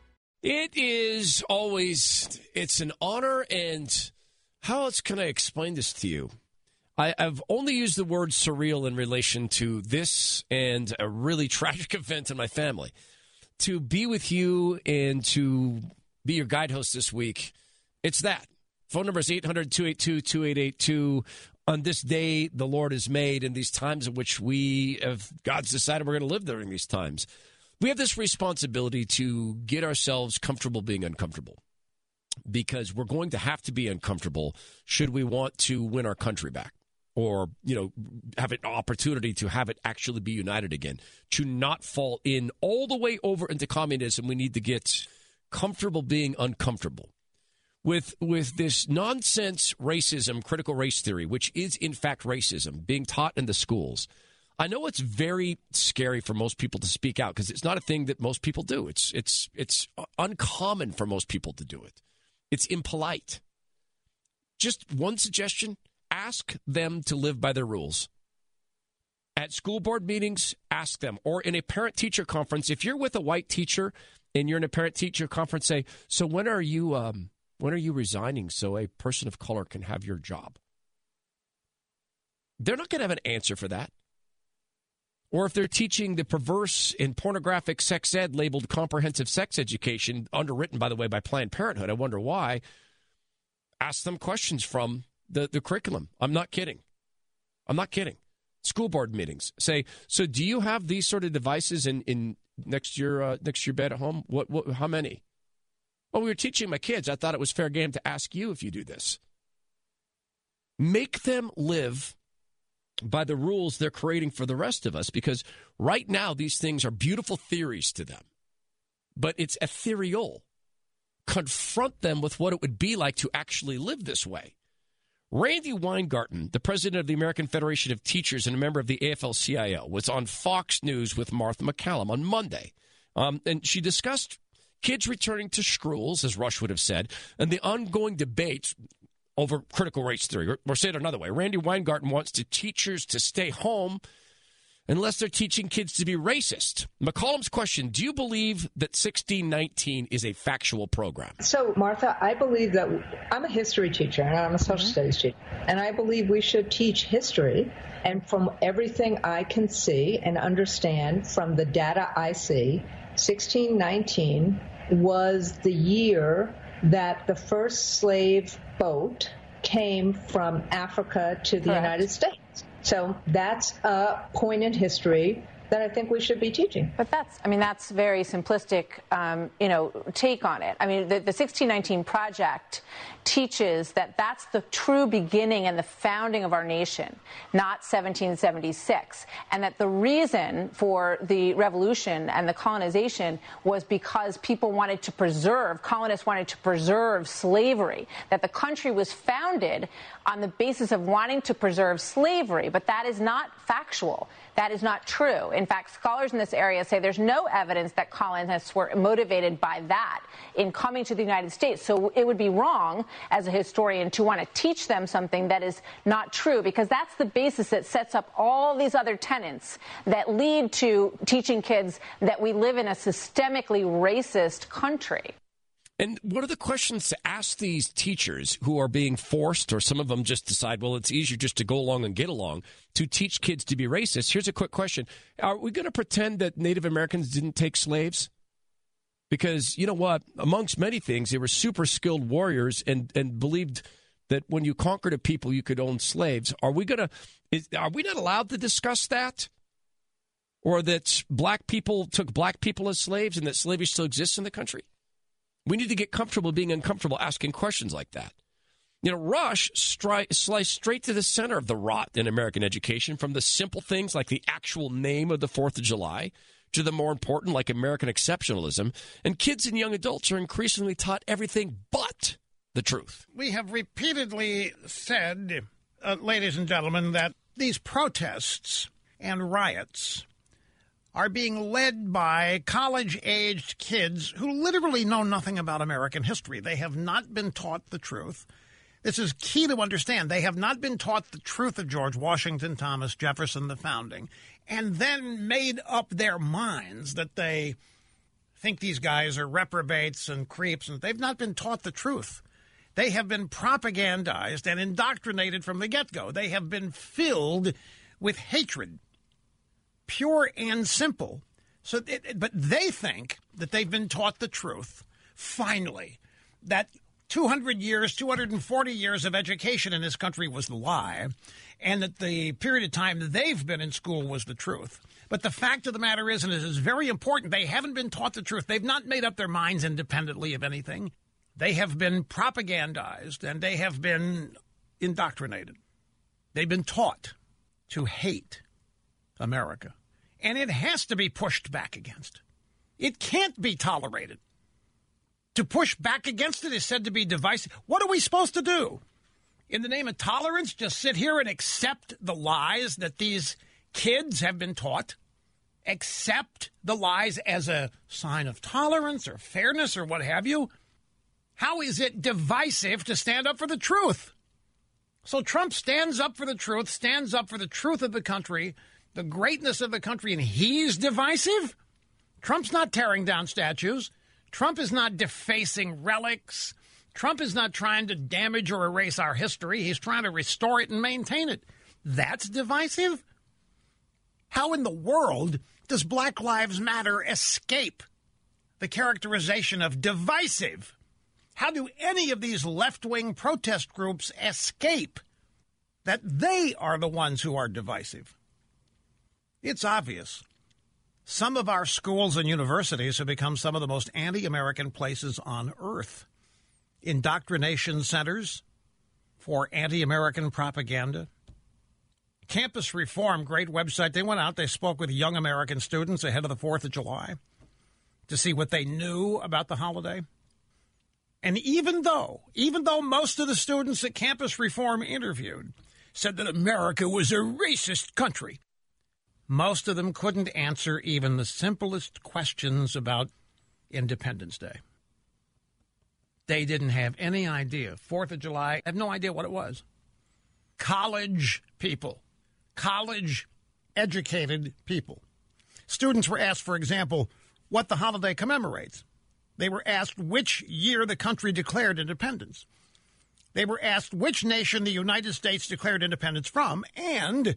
It's an honor, and how else can I explain this to you? I've only used the word surreal in relation to this and a really tragic event in my family. To be with you and to be your guide host this week, it's that. Phone number is 800-282-2882. On this day the Lord has made, in these times in which God's decided we're going to live during these times, we have this responsibility to get ourselves comfortable being uncomfortable, because we're going to have to be uncomfortable should we want to win our country back, or, have an opportunity to have it actually be united again. To not fall in all the way over into communism, we need to get comfortable being uncomfortable. With this nonsense racism, critical race theory, which is in fact racism, being taught in the schools, I know it's very scary for most people to speak out, because it's not a thing that most people do. It's uncommon for most people to do it. It's impolite. Just one suggestion: ask them to live by their rules. At school board meetings, ask them. Or in a parent-teacher conference, if you're with a white teacher and you're in a parent-teacher conference, say, so when are you resigning so a person of color can have your job? They're not going to have an answer for that. Or if they're teaching the perverse and pornographic sex ed labeled comprehensive sex education, underwritten, by the way, by Planned Parenthood, I wonder why, ask them questions from the curriculum. I'm not kidding. School board meetings. Say, so do you have these sort of devices in next to your bed at home? What? How many? Well, we were teaching my kids. I thought it was fair game to ask you if you do this. Make them live by the rules they're creating for the rest of us, because right now these things are beautiful theories to them, but it's ethereal. Confront them with what it would be like to actually live this way. Randy Weingarten, the president of the American Federation of Teachers and a member of the AFL-CIO, was on Fox News with Martha MacCallum on Monday, and she discussed kids returning to schools, as Rush would have said, and the ongoing debate over critical race theory. Or say it another way, Randy Weingarten wants teachers to stay home unless they're teaching kids to be racist. McCollum's question: do you believe that 1619 is a factual program? So, Martha, I believe that I'm a history teacher and I'm a social studies teacher, and I believe we should teach history. And from everything I can see and understand from the data I see, 1619 was the year that the first slave boat came from Africa to the United States. So that's a point in history that I think we should be teaching. But that's very simplistic, take on it. I mean, the 1619 Project teaches that that's the true beginning and the founding of our nation, not 1776, and that the reason for the revolution and the colonization was because colonists wanted to preserve slavery, that the country was founded on the basis of wanting to preserve slavery, but that is not factual. That is not true. In fact, scholars in this area say there's no evidence that colonists were motivated by that in coming to the United States. So it would be wrong as a historian to want to teach them something that is not true, because that's the basis that sets up all these other tenets that lead to teaching kids that we live in a systemically racist country. And what are the questions to ask these teachers who are being forced, or some of them just decide, well, it's easier just to go along and get along, to teach kids to be racist? Here's a quick question. Are we going to pretend that Native Americans didn't take slaves? Because, you know what, amongst many things, they were super skilled warriors and believed that when you conquered a people, you could own slaves. Are we not allowed to discuss that? Or that black people took black people as slaves and that slavery still exists in the country? We need to get comfortable being uncomfortable asking questions like that. You know, Rush sliced straight to the center of the rot in American education, from the simple things like the actual name of the 4th of July to the more important, like American exceptionalism. And kids and young adults are increasingly taught everything but the truth. We have repeatedly said, ladies and gentlemen, that these protests and riots are being led by college-aged kids who literally know nothing about American history. They have not been taught the truth. This is key to understand. They have not been taught the truth of George Washington, Thomas Jefferson, the founding, and then made up their minds that they think these guys are reprobates and creeps, and they've not been taught the truth. They have been propagandized and indoctrinated from the get-go. They have been filled with hatred, pure and simple. But they think that they've been taught the truth, finally, that 240 years of education in this country was the lie, and that the period of time they've been in school was the truth. But the fact of the matter is, and it is very important, they haven't been taught the truth. They've not made up their minds independently of anything. They have been propagandized, and they have been indoctrinated. They've been taught to hate America. And it has to be pushed back against. It can't be tolerated. To push back against it is said to be divisive. What are we supposed to do? In the name of tolerance, just sit here and accept the lies that these kids have been taught? Accept the lies as a sign of tolerance or fairness or what have you? How is it divisive to stand up for the truth? So Trump stands up for the truth, stands up for the truth of the country, the greatness of the country, and he's divisive? Trump's not tearing down statues. Trump is not defacing relics. Trump is not trying to damage or erase our history. He's trying to restore it and maintain it. That's divisive? How in the world does Black Lives Matter escape the characterization of divisive? How do any of these left-wing protest groups escape that they are the ones who are divisive? It's obvious. Some of our schools and universities have become some of the most anti-American places on earth. Indoctrination centers for anti-American propaganda. Campus Reform, great website. They went out, they spoke with young American students ahead of the 4th of July to see what they knew about the holiday. And even though most of the students at Campus Reform interviewed said that America was a racist country, most of them couldn't answer even the simplest questions about Independence Day. They didn't have any idea. 4th of July, have no idea what it was. College people, college-educated people. Students were asked, for example, what the holiday commemorates. They were asked which year the country declared independence. They were asked which nation the United States declared independence from, and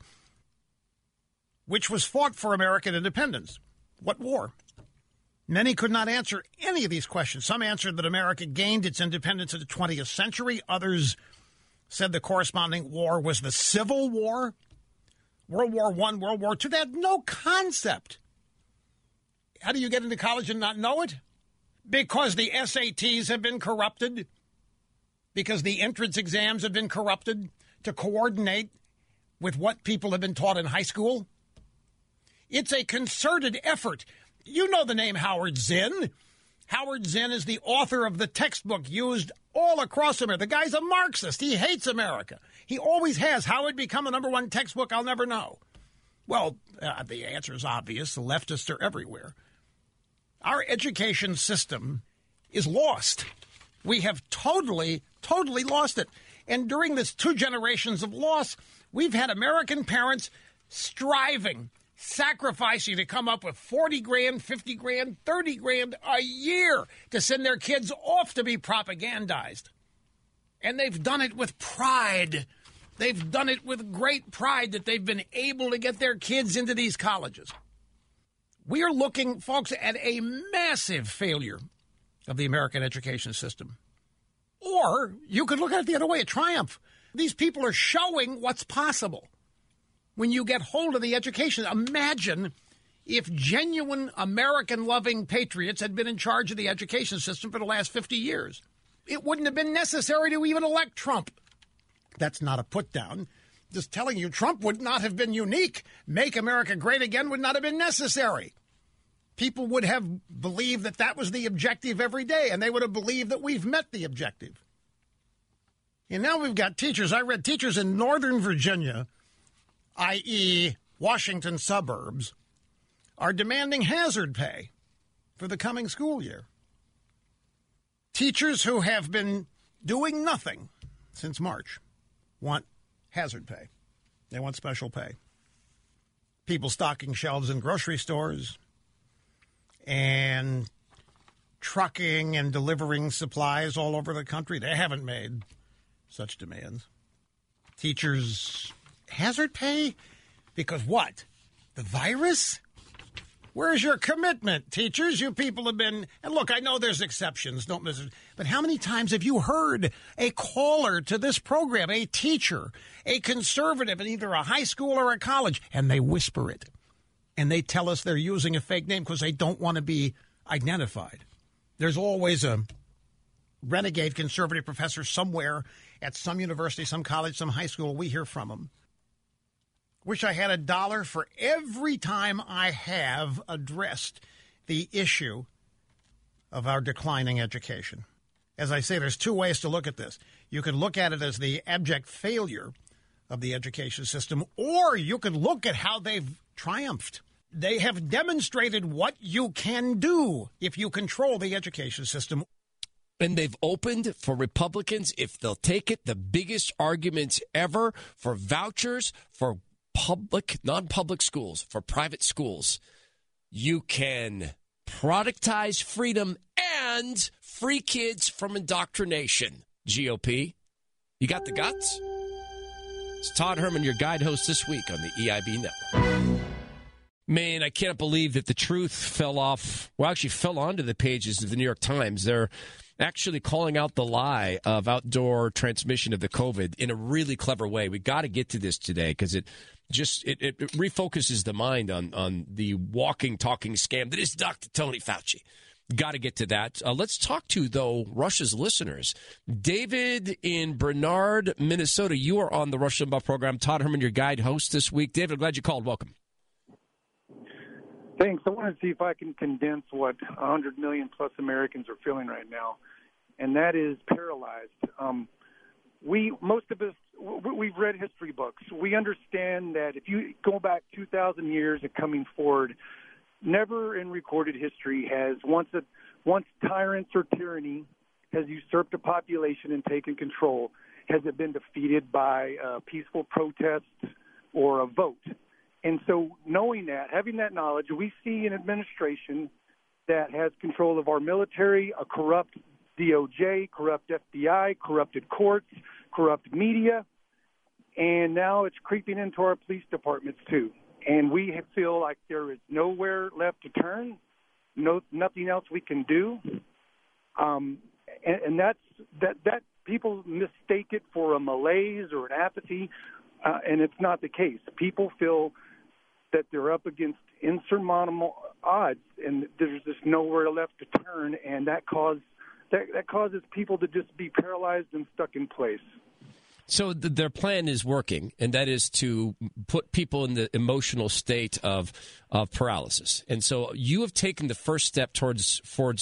which was fought for American independence. What war? Many could not answer any of these questions. Some answered that America gained its independence in the 20th century. Others said the corresponding war was the Civil War. World War I, World War II. They had no concept. How do you get into college and not know it? Because the SATs have been corrupted, because the entrance exams have been corrupted to coordinate with what people have been taught in high school. It's a concerted effort. You know the name Howard Zinn. Howard Zinn is the author of the textbook used all across America. The guy's a Marxist. He hates America. He always has. How it become a number one textbook, I'll never know. Well, the answer is obvious. The leftists are everywhere. Our education system is lost. We have totally lost it. And during this 2 generations of loss, we've had American parents striving, sacrificing to come up with 40 grand, 50 grand, 30 grand a year to send their kids off to be propagandized. And they've done it with pride. They've done it with great pride that they've been able to get their kids into these colleges. We are looking, folks, at a massive failure of the American education system. Or you could look at it the other way, a triumph. These people are showing what's possible when you get hold of the education. Imagine if genuine American-loving patriots had been in charge of the education system for the last 50 years. It wouldn't have been necessary to even elect Trump. That's not a put-down. Just telling you, Trump would not have been unique. Make America great again would not have been necessary. People would have believed that that was the objective every day, and they would have believed that we've met the objective. And now we've got teachers. I read teachers in Northern Virginia, i.e. Washington suburbs, are demanding hazard pay for the coming school year. Teachers who have been doing nothing since March want hazard pay. They want special pay. People stocking shelves in grocery stores and trucking and delivering supplies all over the country, they haven't made such demands. Teachers, hazard pay? Because what? The virus? Where's your commitment, teachers? You people have been, and look, I know there's exceptions, don't miss it, but how many times have you heard a caller to this program, a teacher, a conservative in either a high school or a college, and they whisper it, and they tell us they're using a fake name because they don't want to be identified? There's always a renegade conservative professor somewhere at some university, some college, some high school. We hear from them. Wish I had $1 for every time I have addressed the issue of our declining education. As I say, there's 2 ways to look at this. You could look at it as the abject failure of the education system, or you could look at how they've triumphed. They have demonstrated what you can do if you control the education system. And they've opened for Republicans, if they'll take it, the biggest arguments ever for vouchers, for public, non-public schools, for private schools. You can productize freedom and free kids from indoctrination. GOP, you got the guts? It's Todd Herman, your guide host this week on the EIB Network. Man, I can't believe that the truth fell onto the pages of the New York Times. They're actually calling out the lie of outdoor transmission of the COVID in a really clever way. We got to get to this today because it refocuses the mind on the walking, talking scam that is Dr. Tony Fauci. Got to get to that. Let's talk to, though, Rush's listeners. David in Bernard, Minnesota. You are on the Rush Limbaugh program. Todd Herman, your guide host this week. David, glad you called. Welcome. Thanks. I want to see if I can condense what 100 million plus Americans are feeling right now, and that is paralyzed. Most of us, we've read history books. We understand that if you go back 2,000 years and coming forward, never in recorded history has once tyrants or tyranny has usurped a population and taken control, has it been defeated by peaceful protests or a vote. And so knowing that, having that knowledge, we see an administration that has control of our military, a corrupt DOJ, corrupt FBI, corrupted courts, corrupt media, and now it's creeping into our police departments too. And we feel like there is nowhere left to turn, nothing else we can do. And that people mistake it for a malaise or an apathy. and it's not the case. People feel that they're up against insurmountable odds, and there's just nowhere left to turn, and that causes people to just be paralyzed and stuck in place. So their plan is working, and that is to put people in the emotional state of paralysis. And so you have taken the first step towards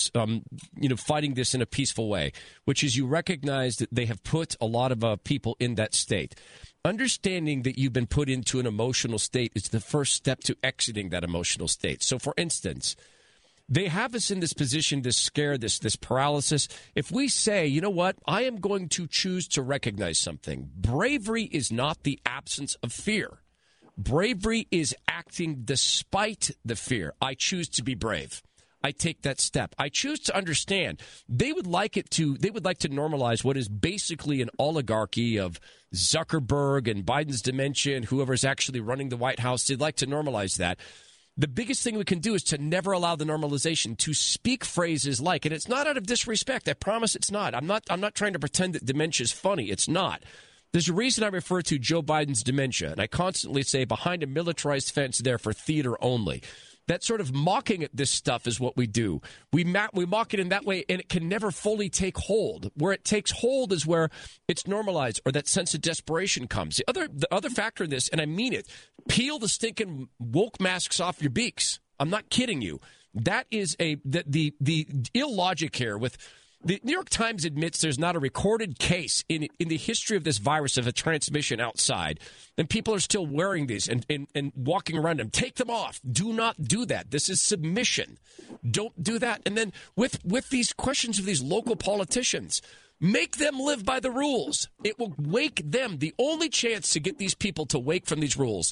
fighting this in a peaceful way, which is you recognize that they have put a lot of people in that state. Understanding that you've been put into an emotional state is the first step to exiting that emotional state. So, for instance, they have us in this position, this scare, this paralysis. If we say, you know what, I am going to choose to recognize something. Bravery is not the absence of fear. Bravery is acting despite the fear. I choose to be brave. I take that step. I choose to understand. They would like to normalize what is basically an oligarchy of Zuckerberg and Biden's dementia and whoever's actually running the White House. They'd like to normalize that. The biggest thing we can do is to never allow the normalization, to speak phrases like, and it's not out of disrespect. I promise it's not. I'm not trying to pretend that dementia is funny. It's not. There's a reason I refer to Joe Biden's dementia, and I constantly say behind a militarized fence there for theater only. That sort of mocking at this stuff is what we do. We mock it in that way, and it can never fully take hold. Where it takes hold is where it's normalized or that sense of desperation comes. The other factor in this, and I mean it, peel the stinking woke masks off your beaks. I'm not kidding you. That is the illogic here with... The New York Times admits there's not a recorded case in the history of this virus of a transmission outside, and people are still wearing these and walking around them. Take them off. Do not do that. This is submission. Don't do that. And then with these questions of these local politicians, make them live by the rules. It will wake them. The only chance to get these people to wake from these rules.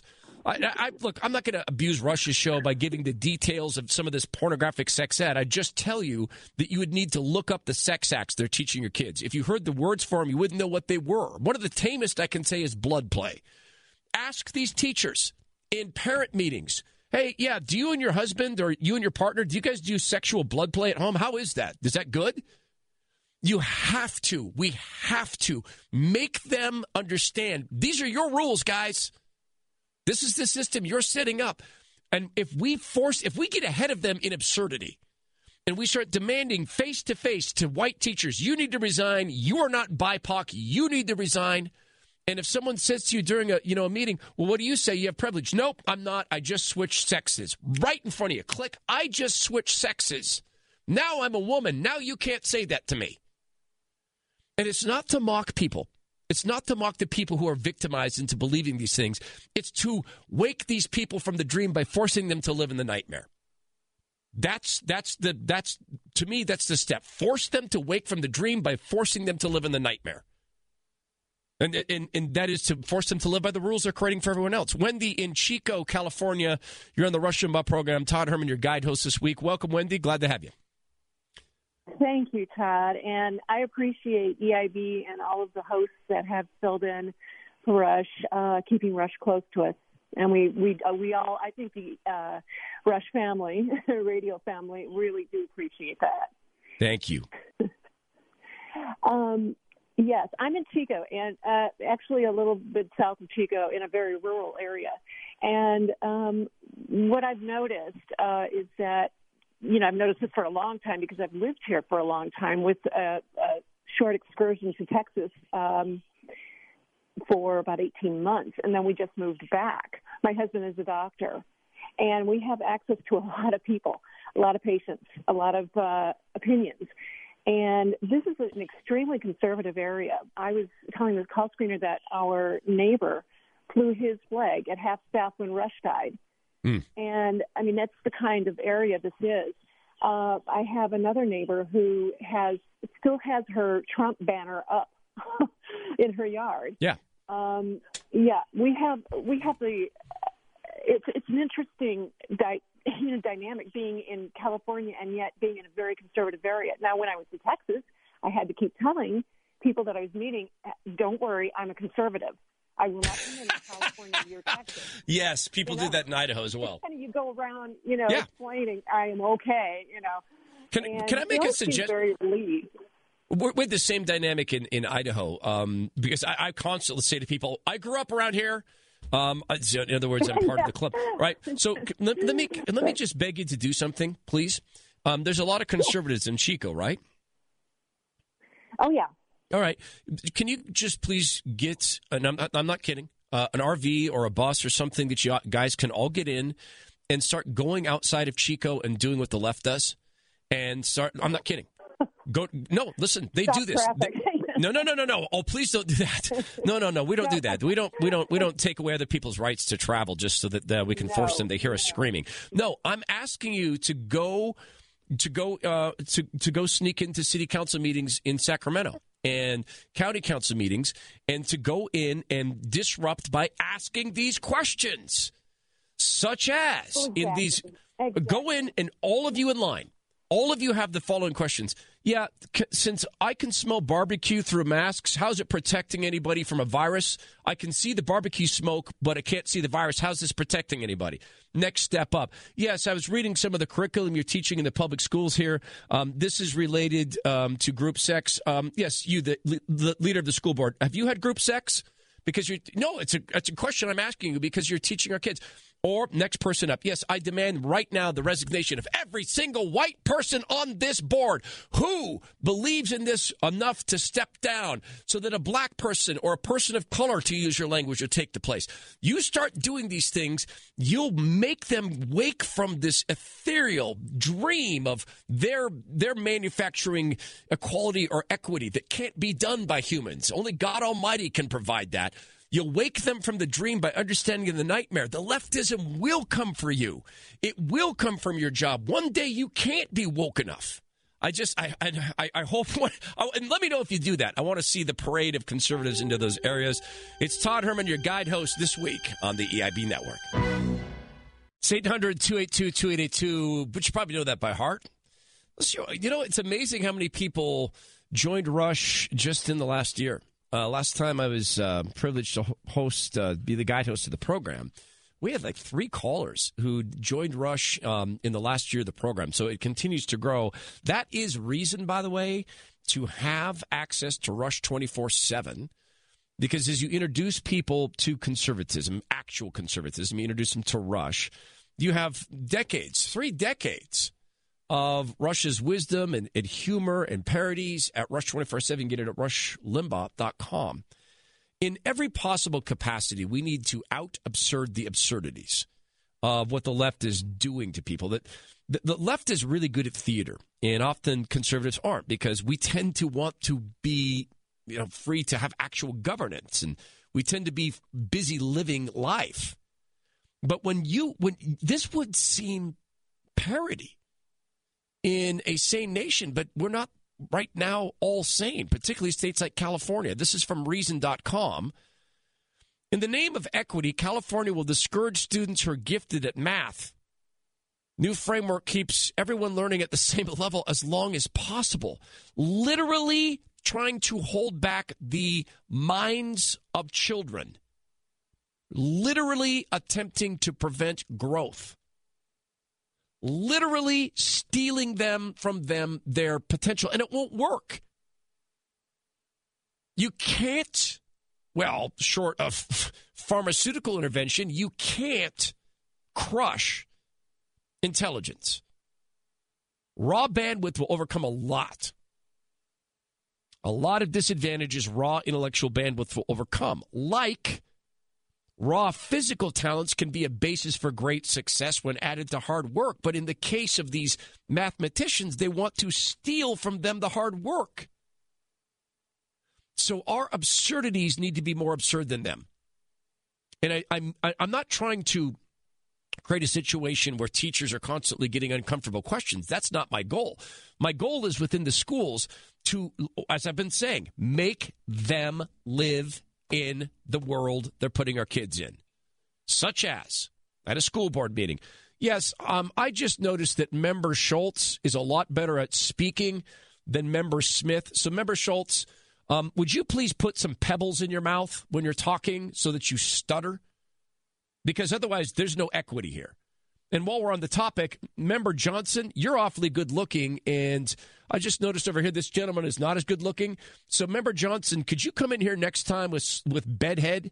Look, I'm not going to abuse Rush's show by giving the details of some of this pornographic sex ed. I just tell you that you would need to look up the sex acts they're teaching your kids. If you heard the words for them, you wouldn't know what they were. One of the tamest I can say is blood play. Ask these teachers in parent meetings, hey, yeah, do you and your husband or you and your partner, do you guys do sexual blood play at home? How is that? Is that good? We have to make them understand these are your rules, guys. This is the system you're setting up. And if we get ahead of them in absurdity and we start demanding face-to-face to white teachers, you need to resign, you are not BIPOC, you need to resign. And if someone says to you during a meeting, well, what do you say? You have privilege. Nope, I'm not. I just switched sexes. Right in front of you. Click, I just switched sexes. Now I'm a woman. Now you can't say that to me. And it's not to mock people. It's not to mock the people who are victimized into believing these things. It's to wake these people from the dream by forcing them to live in the nightmare. That's to me, that's the step. Force them to wake from the dream by forcing them to live in the nightmare. And that is to force them to live by the rules they're creating for everyone else. Wendy in Chico, California, you're on the Rush Limbaugh program. Todd Herman, your guide host this week. Welcome, Wendy. Glad to have you. Thank you, Todd. And I appreciate EIB and all of the hosts that have filled in for Rush, keeping Rush close to us. And we all, I think the Rush family, radio family, really do appreciate that. Thank you. Yes, I'm in Chico, and actually a little bit south of Chico in a very rural area. And what I've noticed is that, I've noticed this for a long time because I've lived here for a long time with a short excursion to Texas for about 18 months, and then we just moved back. My husband is a doctor, and we have access to a lot of people, a lot of patients, a lot of opinions. And this is an extremely conservative area. I was telling this call screener that our neighbor flew his flag at half staff when Rush died. And, that's the kind of area this is. I have another neighbor who still has her Trump banner up in her yard. Yeah. We have the it's an interesting dynamic being in California and yet being in a very conservative area. Now, when I was in Texas, I had to keep telling people that I was meeting, don't worry, I'm a conservative. I will not come in California or Texas. Yes, people do that in Idaho as well. And you go around, explaining I am okay, Can I make a suggestion? Very relieved. We're the same dynamic in Idaho because I constantly say to people, I grew up around here. In other words, I'm part of the club, right? So let me just beg you to do something, please. There's a lot of conservatives in Chico, right? Oh, yeah. All right. Can you just please get, and I'm not kidding, an RV or a bus or something that you guys can all get in and start going outside of Chico and doing what the left does? And start, I'm not kidding. No, listen, they do this. No. Oh, please don't do that. No. We don't do that. We don't take away other people's rights to travel just so that we can force them to hear us screaming. No, I'm asking you to go sneak into city council meetings in Sacramento and county council meetings and to go in and disrupt by asking these questions, such as in these. Go in and all of you in line. All of you have the following questions. Yeah, since I can smell barbecue through masks, how's it protecting anybody from a virus? I can see the barbecue smoke, but I can't see the virus. How's this protecting anybody? Next step up. Yes, I was reading some of the curriculum you're teaching in the public schools here. This is related to group sex. Yes, you, the leader of the school board. Have you had group sex? Because it's a question I'm asking you because you're teaching our kids. Or next person up. Yes, I demand right now the resignation of every single white person on this board who believes in this enough to step down so that a black person or a person of color, to use your language, will take the place. You start doing these things, you'll make them wake from this ethereal dream of their manufacturing equality or equity that can't be done by humans. Only God Almighty can provide that. You'll wake them from the dream by understanding the nightmare. The leftism will come for you. It will come from your job. One day you can't be woke enough. I hope, and let me know if you do that. I want to see the parade of conservatives into those areas. It's Todd Herman, your guide host this week on the EIB Network. It's 800-282-2882, but you probably know that by heart. You know, it's amazing how many people joined Rush just in the last year. Last time I was privileged to be the guide host of the program, we had like 3 callers who joined Rush in the last year of the program. So it continues to grow. That is reason, by the way, to have access to Rush 24/7. Because as you introduce people to conservatism, actual conservatism, you introduce them to Rush, you have 3 decades of Rush's wisdom and humor and parodies at Rush 24/7. You can get it at rushlimbaugh.com. In every possible capacity, we need to out-absurd the absurdities of what the left is doing to people. That the left is really good at theater, and often conservatives aren't because we tend to want to be free to have actual governance, and we tend to be busy living life. But when this would seem parody in a sane nation, but we're not right now all sane, particularly states like California. This is from Reason.com. In the name of equity, California will discourage students who are gifted at math. New framework keeps everyone learning at the same level as long as possible. Literally trying to hold back the minds of children. Literally attempting to prevent growth. Literally stealing from them their potential, and it won't work. You can't, short of pharmaceutical intervention, you can't crush intelligence. Raw bandwidth will overcome a lot. A lot of disadvantages raw intellectual bandwidth will overcome, like raw physical talents can be a basis for great success when added to hard work. But in the case of these mathematicians, they want to steal from them the hard work. So our absurdities need to be more absurd than them. And I'm not trying to create a situation where teachers are constantly getting uncomfortable questions. That's not my goal. My goal is within the schools to, as I've been saying, make them live in the world they're putting our kids in, such as at a school board meeting. Yes, I just noticed that Member Schultz is a lot better at speaking than Member Smith. So, Member Schultz, would you please put some pebbles in your mouth when you're talking so that you stutter? Because otherwise, there's no equity here. And while we're on the topic, Member Johnson, you're awfully good looking, and I just noticed over here this gentleman is not as good looking. So, Member Johnson, could you come in here next time with bedhead?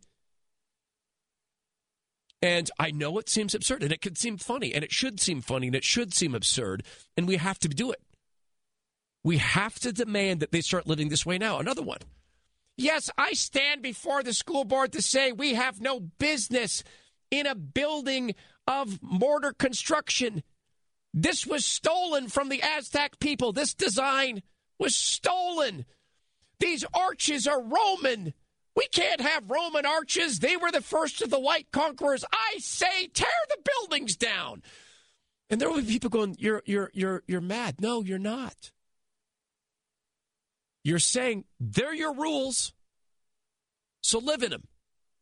And I know it seems absurd, and it could seem funny, and it should seem funny, and it should seem absurd, and we have to do it. We have to demand that they start living this way now. Another one. Yes, I stand before the school board to say we have no business in a building of mortar construction. This was stolen from the Aztec people. This design was stolen. These arches are Roman. We can't have Roman arches. They were the first of the white conquerors. I say tear the buildings down. And there will be people going, you're mad. No, you're not. You're saying they're your rules, so live in them.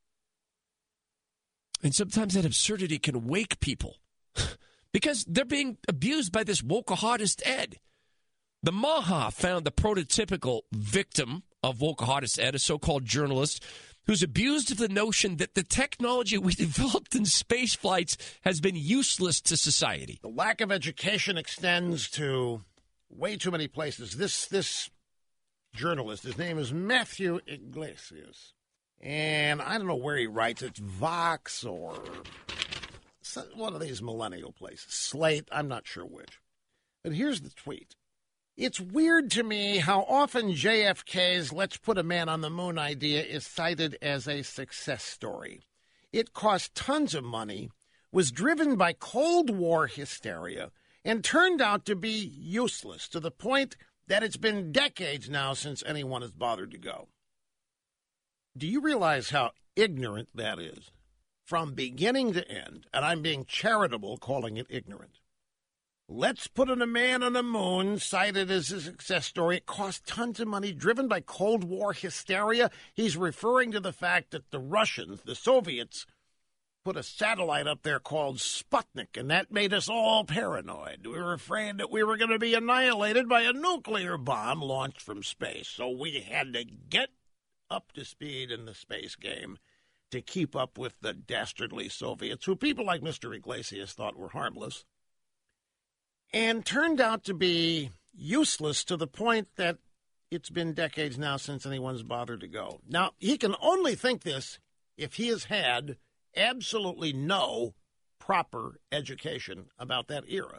And sometimes that absurdity can wake people because they're being abused by this wokeahadist Ed. The Maha found the prototypical victim of wokeahadist Ed, a so-called journalist who's abused of the notion that the technology we developed in space flights has been useless to society. The lack of education extends to way too many places. This journalist, his name is Matthew Iglesias, and I don't know where he writes. It's Vox or one of these millennial places, Slate, I'm not sure which. But here's the tweet. It's weird to me how often JFK's let's put a man on the moon idea is cited as a success story. It cost tons of money, was driven by Cold War hysteria, and turned out to be useless to the point that it's been decades now since anyone has bothered to go. Do you realize how ignorant that is? From beginning to end, and I'm being charitable calling it ignorant. Let's put a man on the moon, cited as a success story. It cost tons of money, driven by Cold War hysteria. He's referring to the fact that the Russians, the Soviets, put a satellite up there called Sputnik, and that made us all paranoid. We were afraid that we were going to be annihilated by a nuclear bomb launched from space. So we had to get up to speed in the space game to keep up with the dastardly Soviets, who people like Mr. Iglesias thought were harmless, and turned out to be useless to the point that it's been decades now since anyone's bothered to go. Now, he can only think this if he has had absolutely no proper education about that era.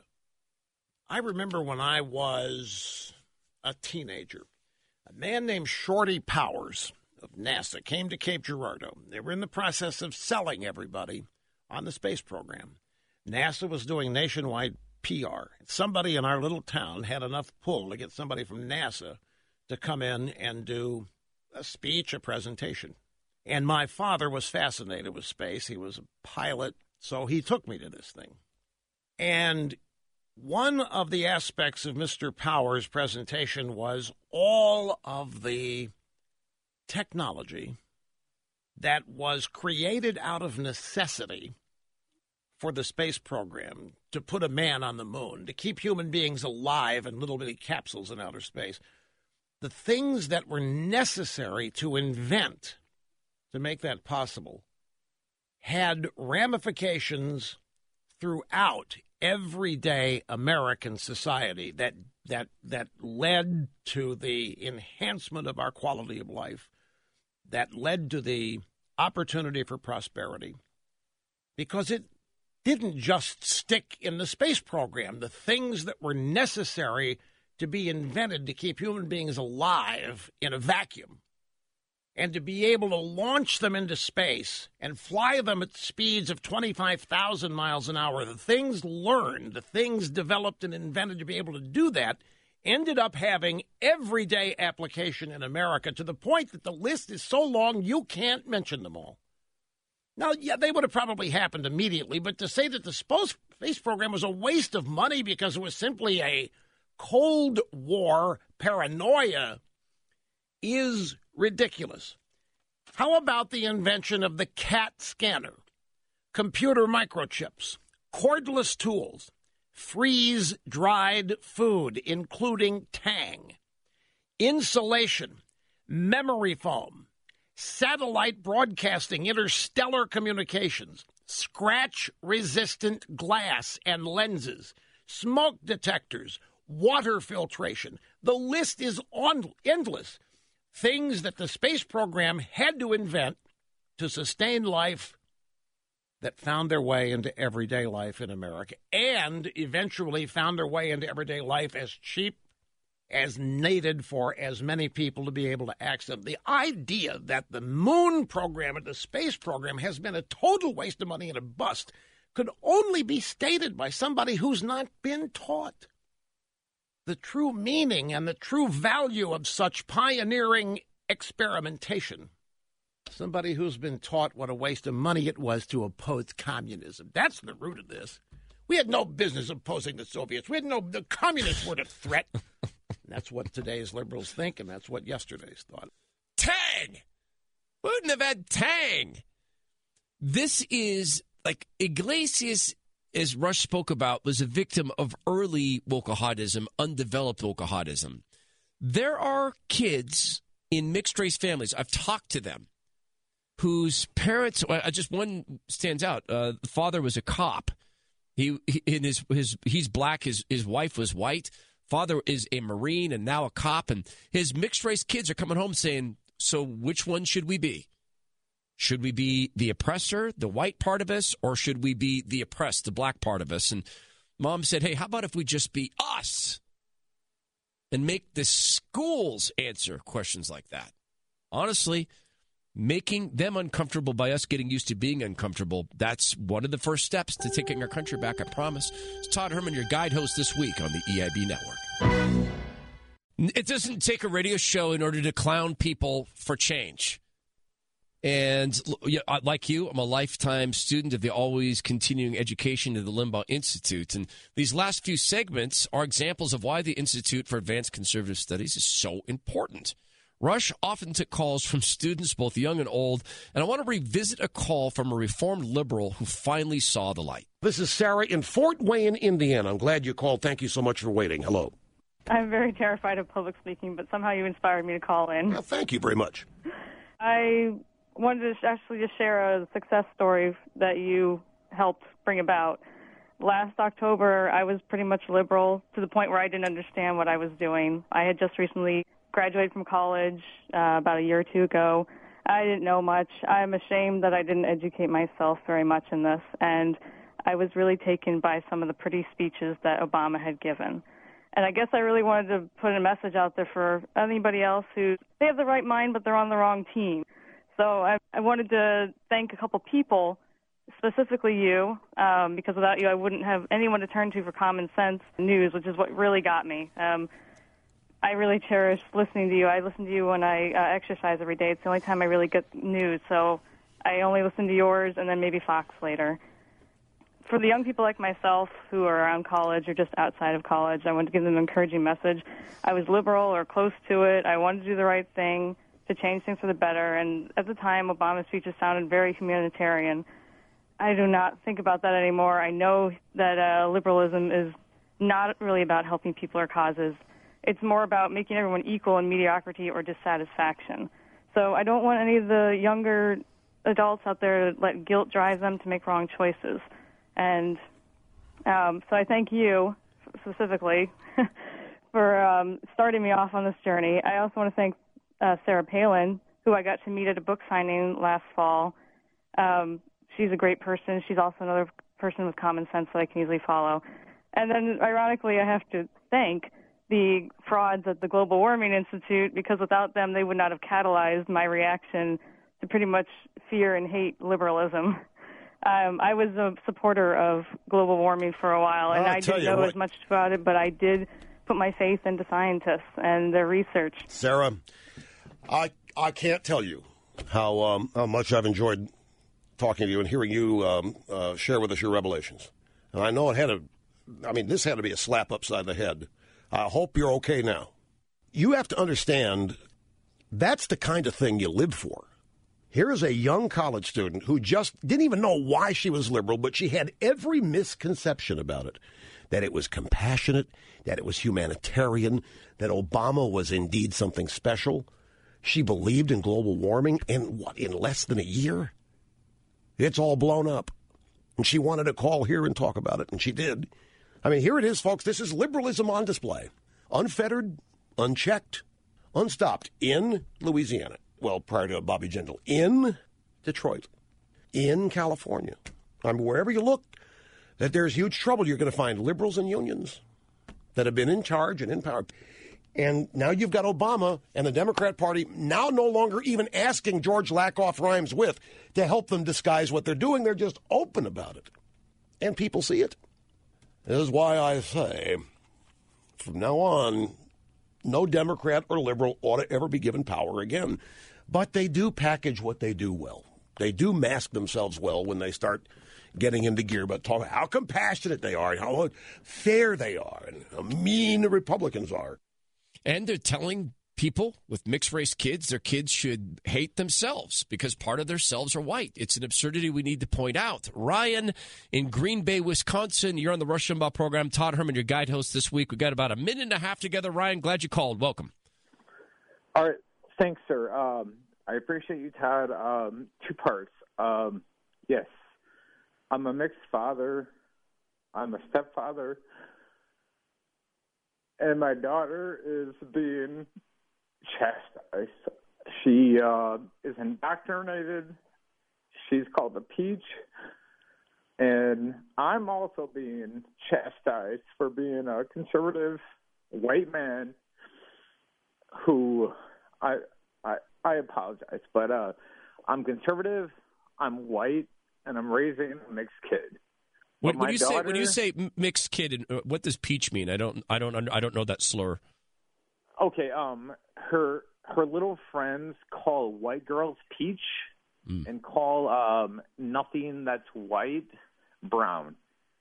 I remember when I was a teenager, a man named Shorty Powers of NASA came to Cape Girardeau. They were in the process of selling everybody on the space program. NASA was doing nationwide PR. Somebody in our little town had enough pull to get somebody from NASA to come in and do a speech, a presentation. And my father was fascinated with space. He was a pilot, so he took me to this thing. And one of the aspects of Mr. Powers' presentation was all of the technology that was created out of necessity for the space program to put a man on the moon, to keep human beings alive in little bitty capsules in outer space. The things that were necessary to invent to make that possible had ramifications throughout everyday American society that led to the enhancement of our quality of life, that led to the opportunity for prosperity, because it didn't just stick in the space program. The things that were necessary to be invented to keep human beings alive in a vacuum and to be able to launch them into space and fly them at speeds of 25,000 miles an hour, the things learned, the things developed and invented to be able to do that ended up having everyday application in America to the point that the list is so long you can't mention them all. Now, yeah, they would have probably happened immediately, but to say that the space program was a waste of money because it was simply a Cold War paranoia is ridiculous. How about the invention of the CAT scanner, computer microchips, cordless tools, freeze-dried food, including Tang, insulation, memory foam, satellite broadcasting, interstellar communications, scratch-resistant glass and lenses, smoke detectors, water filtration. The list is endless. Things that the space program had to invent to sustain life that found their way into everyday life in America and eventually found their way into everyday life as cheap as needed for as many people to be able to access them. The idea that the moon program and the space program has been a total waste of money and a bust could only be stated by somebody who's not been taught the true meaning and the true value of such pioneering experimentation. Somebody who's been taught what a waste of money it was to oppose communism. That's the root of this. We had no business opposing the Soviets. The communists weren't a threat. That's what today's liberals think, and that's what yesterday's thought. Tang! We wouldn't have had Tang. This is like Iglesias, as Rush spoke about, was a victim of early woke jihadism, undeveloped woke jihadism. There are kids in mixed-race families, I've talked to them, whose parents, just one stands out. The father was a cop. He's black. His wife was white. Father is a Marine and now a cop. And his mixed-race kids are coming home saying, so which one should we be? Should we be the oppressor, the white part of us, or should we be the oppressed, the black part of us? And Mom said, hey, how about if we just be us and make the schools answer questions like that? Honestly, making them uncomfortable by us getting used to being uncomfortable, that's one of the first steps to taking our country back, I promise. It's Todd Herman, your guide host this week on the EIB Network. It doesn't take a radio show in order to clown people for change. And like you, I'm a lifetime student of the Always Continuing Education of the Limbaugh Institute. And these last few segments are examples of why the Institute for Advanced Conservative Studies is so important. Rush often took calls from students, both young and old, and I want to revisit a call from a Reformed liberal who finally saw the light. This is Sarah in Fort Wayne, Indiana. I'm glad you called. Thank you so much for waiting. Hello. I'm very terrified of public speaking, but somehow you inspired me to call in. Well, thank you very much. I wanted to actually just share a success story that you helped bring about. Last October, I was pretty much liberal to the point where I didn't understand what I was doing. I had just recently graduated from college about a year or two ago. I didn't know much. I'm ashamed that I didn't educate myself very much in this, and I was really taken by some of the pretty speeches that Obama had given. And I guess I really wanted to put a message out there for anybody else who, they have the right mind, but they're on the wrong team. So I wanted to thank a couple people, specifically you, because without you I wouldn't have anyone to turn to for common sense news, which is what really got me. I really cherish listening to you. I listen to you when I exercise every day. It's the only time I really get news, so I only listen to yours and then maybe Fox later. For the young people like myself who are around college or just outside of college, I want to give them an encouraging message. I was liberal or close to it. I wanted to do the right thing to change things for the better, and at the time, Obama's speeches sounded very humanitarian. I do not think about that anymore. I know that liberalism is not really about helping people or causes. It's more about making everyone equal in mediocrity or dissatisfaction. So I don't want any of the younger adults out there to let guilt drive them to make wrong choices. And so I thank you specifically for starting me off on this journey. I also want to thank Sarah Palin, who I got to meet at a book signing last fall. She's a great person. She's also another person with common sense that I can easily follow. And then, ironically, I have to thank the frauds at the Global Warming Institute, because without them, they would not have catalyzed my reaction to pretty much fear and hate liberalism. I was a supporter of global warming for a while, and I didn't know as much about it, but I did put my faith into scientists and their research. Sarah, I can't tell you how much I've enjoyed talking to you and hearing you share with us your revelations. And I know this had to be a slap upside the head. I hope you're okay now. You have to understand that's the kind of thing you live for. Here is a young college student who just didn't even know why she was liberal, but she had every misconception about it, that it was compassionate, that it was humanitarian, that Obama was indeed something special. She believed in global warming, and in less than a year? It's all blown up. And she wanted to call here and talk about it, and she did. I mean, here it is, folks. This is liberalism on display. Unfettered, unchecked, unstopped in Louisiana. Well, prior to Bobby Jindal. In Detroit. In California. I mean, wherever you look, that there's huge trouble. You're going to find liberals and unions that have been in charge and in power. And now you've got Obama and the Democrat Party now no longer even asking George Lakoff Rhymes with to help them disguise what they're doing. They're just open about it. And people see it. This is why I say, from now on, no Democrat or liberal ought to ever be given power again. But they do package what they do well. They do mask themselves well when they start getting into gear, but talk how compassionate they are and how fair they are and how mean the Republicans are. And they're telling people with mixed-race kids their kids should hate themselves because part of their selves are white. It's an absurdity we need to point out. Ryan in Green Bay, Wisconsin, you're on the Rush Limbaugh program. Todd Herman, your guide host this week. We've got about a minute and a half together. Ryan, glad you called. Welcome. All right. Thanks, sir. I appreciate you, Todd. 2 parts. Yes, I'm a mixed father. I'm a stepfather. And my daughter is being chastised. She is indoctrinated. She's called a peach. And I'm also being chastised for being a conservative white man who I apologize, but I'm conservative, I'm white, and I'm raising a mixed kid. When you say mixed kid, what does peach mean? I don't know that slur. Okay, her little friends call white girls peach and call nothing that's white brown.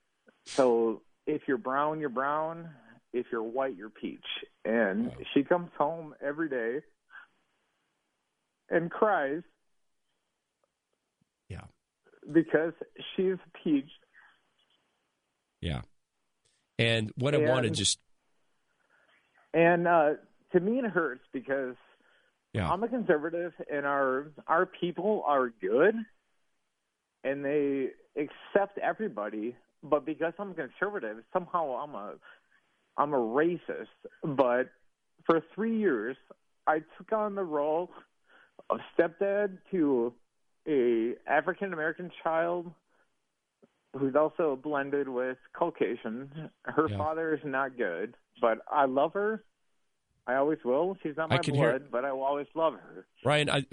So if you're brown, you're brown. If you're white, you're peach. And she comes home every day and cries. Yeah. Because she's peach. Yeah. And what I want to just... And to me it hurts because yeah. I'm a conservative and our people are good and they accept everybody. But because I'm conservative, somehow I'm a racist. But for 3 years, I took on the role of stepdad to a African-American child who's also blended with Caucasian. Her father is not good, but I love her. I always will. She's not my blood, but I will always love her. Ryan,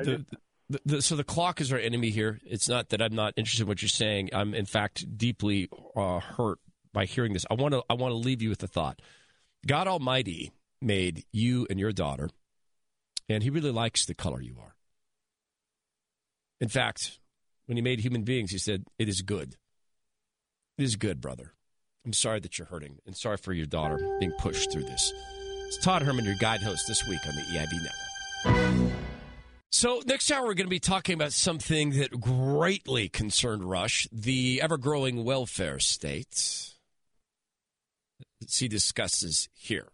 so the clock is our enemy here. It's not that I'm not interested in what you're saying. I'm, in fact, deeply hurt by hearing this. I want to leave you with a thought. God Almighty made you and your daughter, and he really likes the color you are. In fact, when he made human beings, he said, it is good. It is good, brother. I'm sorry that you're hurting, and sorry for your daughter being pushed through this. It's Todd Herman, your guide host this week on the EIB Network. So next hour, we're going to be talking about something that greatly concerned Rush, the ever-growing welfare state. He discusses here.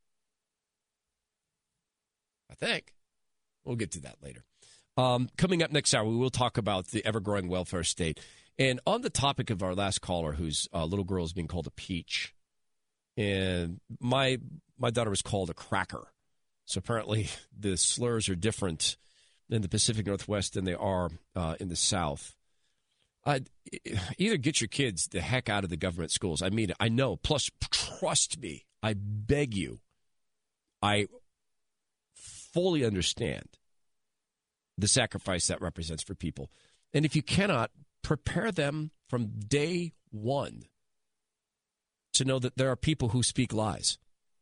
I think. We'll get to that later. Coming up next hour, we will talk about the ever-growing welfare state. And on the topic of our last caller, whose little girl is being called a peach, and my daughter was called a cracker. So apparently the slurs are different in the Pacific Northwest than they are in the South. Either get your kids the heck out of the government schools. I mean, I know. Plus, trust me, I beg you, I fully understand the sacrifice that represents for people. And if you cannot, prepare them from day one to know that there are people who speak lies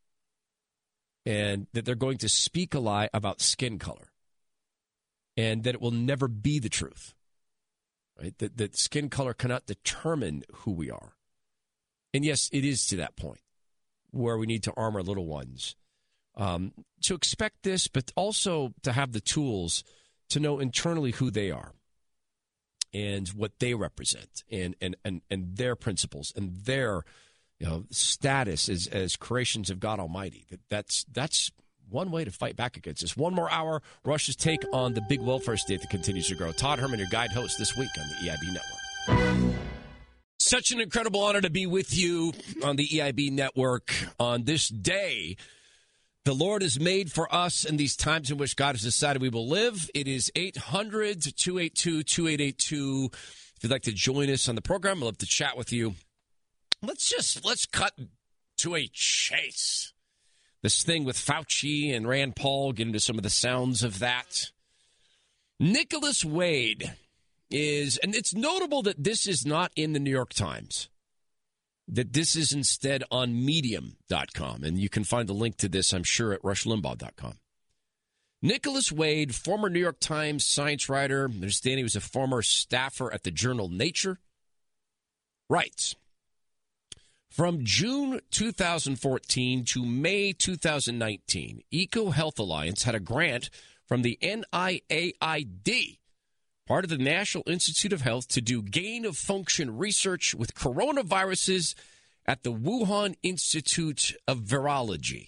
and that they're going to speak a lie about skin color and that it will never be the truth, right? That skin color cannot determine who we are. And yes, it is to that point where we need to arm our little ones to expect this, but also to have the tools to know internally who they are and what they represent and their principles and their status as creations of God Almighty. That's one way to fight back against this. One more hour, Rush's take on the big welfare state that continues to grow. Todd Herman, your guide host this week on the EIB Network. Such an incredible honor to be with you on the EIB Network on this day the Lord has made for us in these times in which God has decided we will live. It is 800-282-2882. If you'd like to join us on the program, I'd love to chat with you. Let's cut to a chase. This thing with Fauci and Rand Paul, get into some of the sounds of that. Nicholas Wade is, and it's notable that this is not in the New York Times, that this is instead on Medium.com. And you can find the link to this, I'm sure, at RushLimbaugh.com. Nicholas Wade, former New York Times science writer, I understand he was a former staffer at the journal Nature, writes, from June 2014 to May 2019, EcoHealth Alliance had a grant from the NIAID, part of the National Institute of Health, to do gain-of-function research with coronaviruses at the Wuhan Institute of Virology.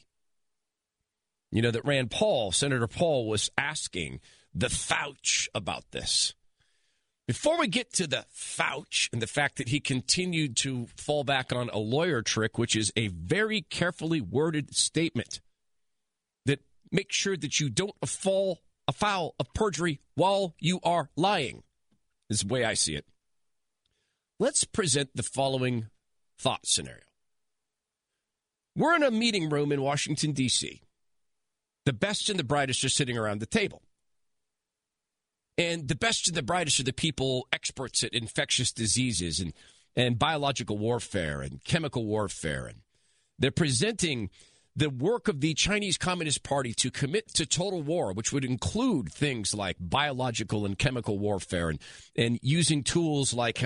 You know that Rand Paul, Senator Paul, was asking the Fauci about this. Before we get to the Fauci and the fact that he continued to fall back on a lawyer trick, which is a very carefully worded statement that makes sure that you don't fall afoul of perjury while you are lying, is the way I see it. Let's present the following thought scenario. We're in a meeting room in Washington, D.C. The best and the brightest are sitting around the table. And the best and the brightest are the people, experts at infectious diseases and biological warfare and chemical warfare. And they're presenting the work of the Chinese Communist Party to commit to total war, which would include things like biological and chemical warfare and using tools like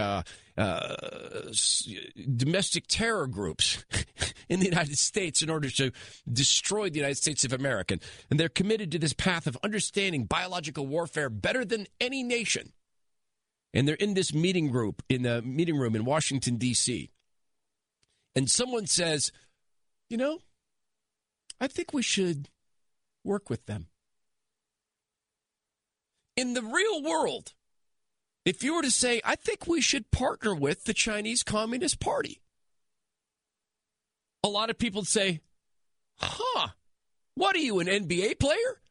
domestic terror groups in the United States in order to destroy the United States of America. And they're committed to this path of understanding biological warfare better than any nation. And they're in this meeting room in Washington, D.C. And someone says, you know, I think we should work with them. In the real world, if you were to say, I think we should partner with the Chinese Communist Party, a lot of people would say, what are you, an NBA player?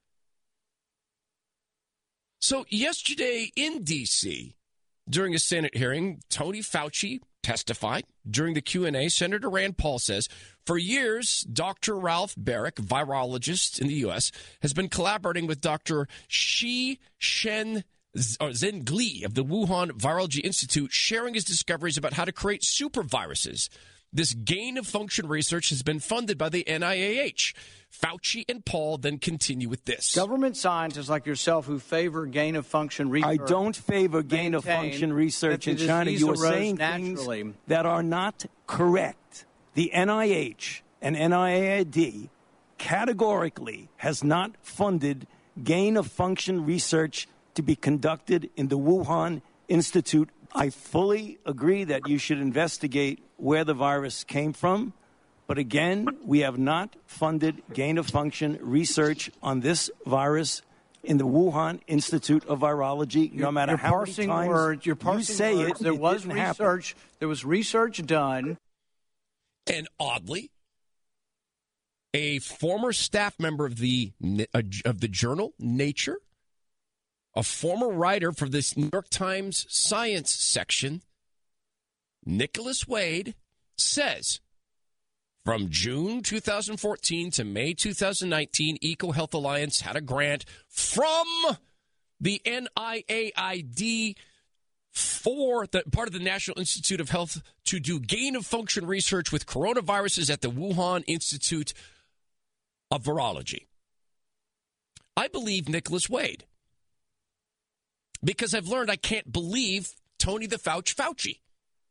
So yesterday in D.C., during a Senate hearing, Tony Fauci testified. During the Q&A, Senator Rand Paul says, for years, Dr. Ralph Baric, virologist in the U.S., has been collaborating with Dr. Zhengli of the Wuhan Virology Institute, sharing his discoveries about how to create superviruses. This gain-of-function research has been funded by the NIAID. Fauci and Paul then continue with this. Government scientists like yourself who favor gain-of-function research. I don't favor gain-of-function research in China. You are saying things that are not correct. The NIH and NIAID categorically has not funded gain-of-function research to be conducted in the Wuhan Institute. I fully agree that you should investigate where the virus came from. But again, we have not funded gain-of-function research on this virus in the Wuhan Institute of Virology. No matter how many times you say it, there was research. There was research done. And oddly, a former staff member of the journal Nature, a former writer for this New York Times science section, Nicholas Wade, says, from June 2014 to May 2019, EcoHealth Alliance had a grant from the NIAID for the part of the National Institute of Health to do gain-of-function research with coronaviruses at the Wuhan Institute of Virology. I believe Nicholas Wade because I've learned I can't believe Tony the Fauci.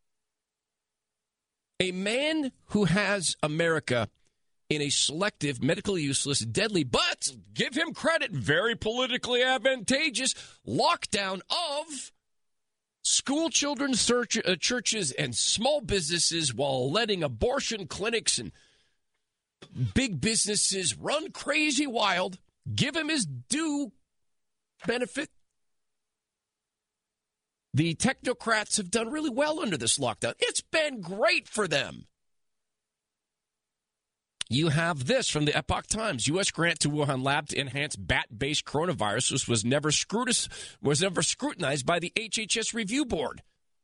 A man who has America in a selective, medically useless, deadly, but give him credit, very politically advantageous lockdown of school children's churches and small businesses while letting abortion clinics and big businesses run crazy wild. Give him his due benefit. The technocrats have done really well under this lockdown. It's been great for them. You have this from the Epoch Times. U.S. grant to Wuhan lab to enhance bat-based coronavirus was never scrutinized by the HHS Review Board.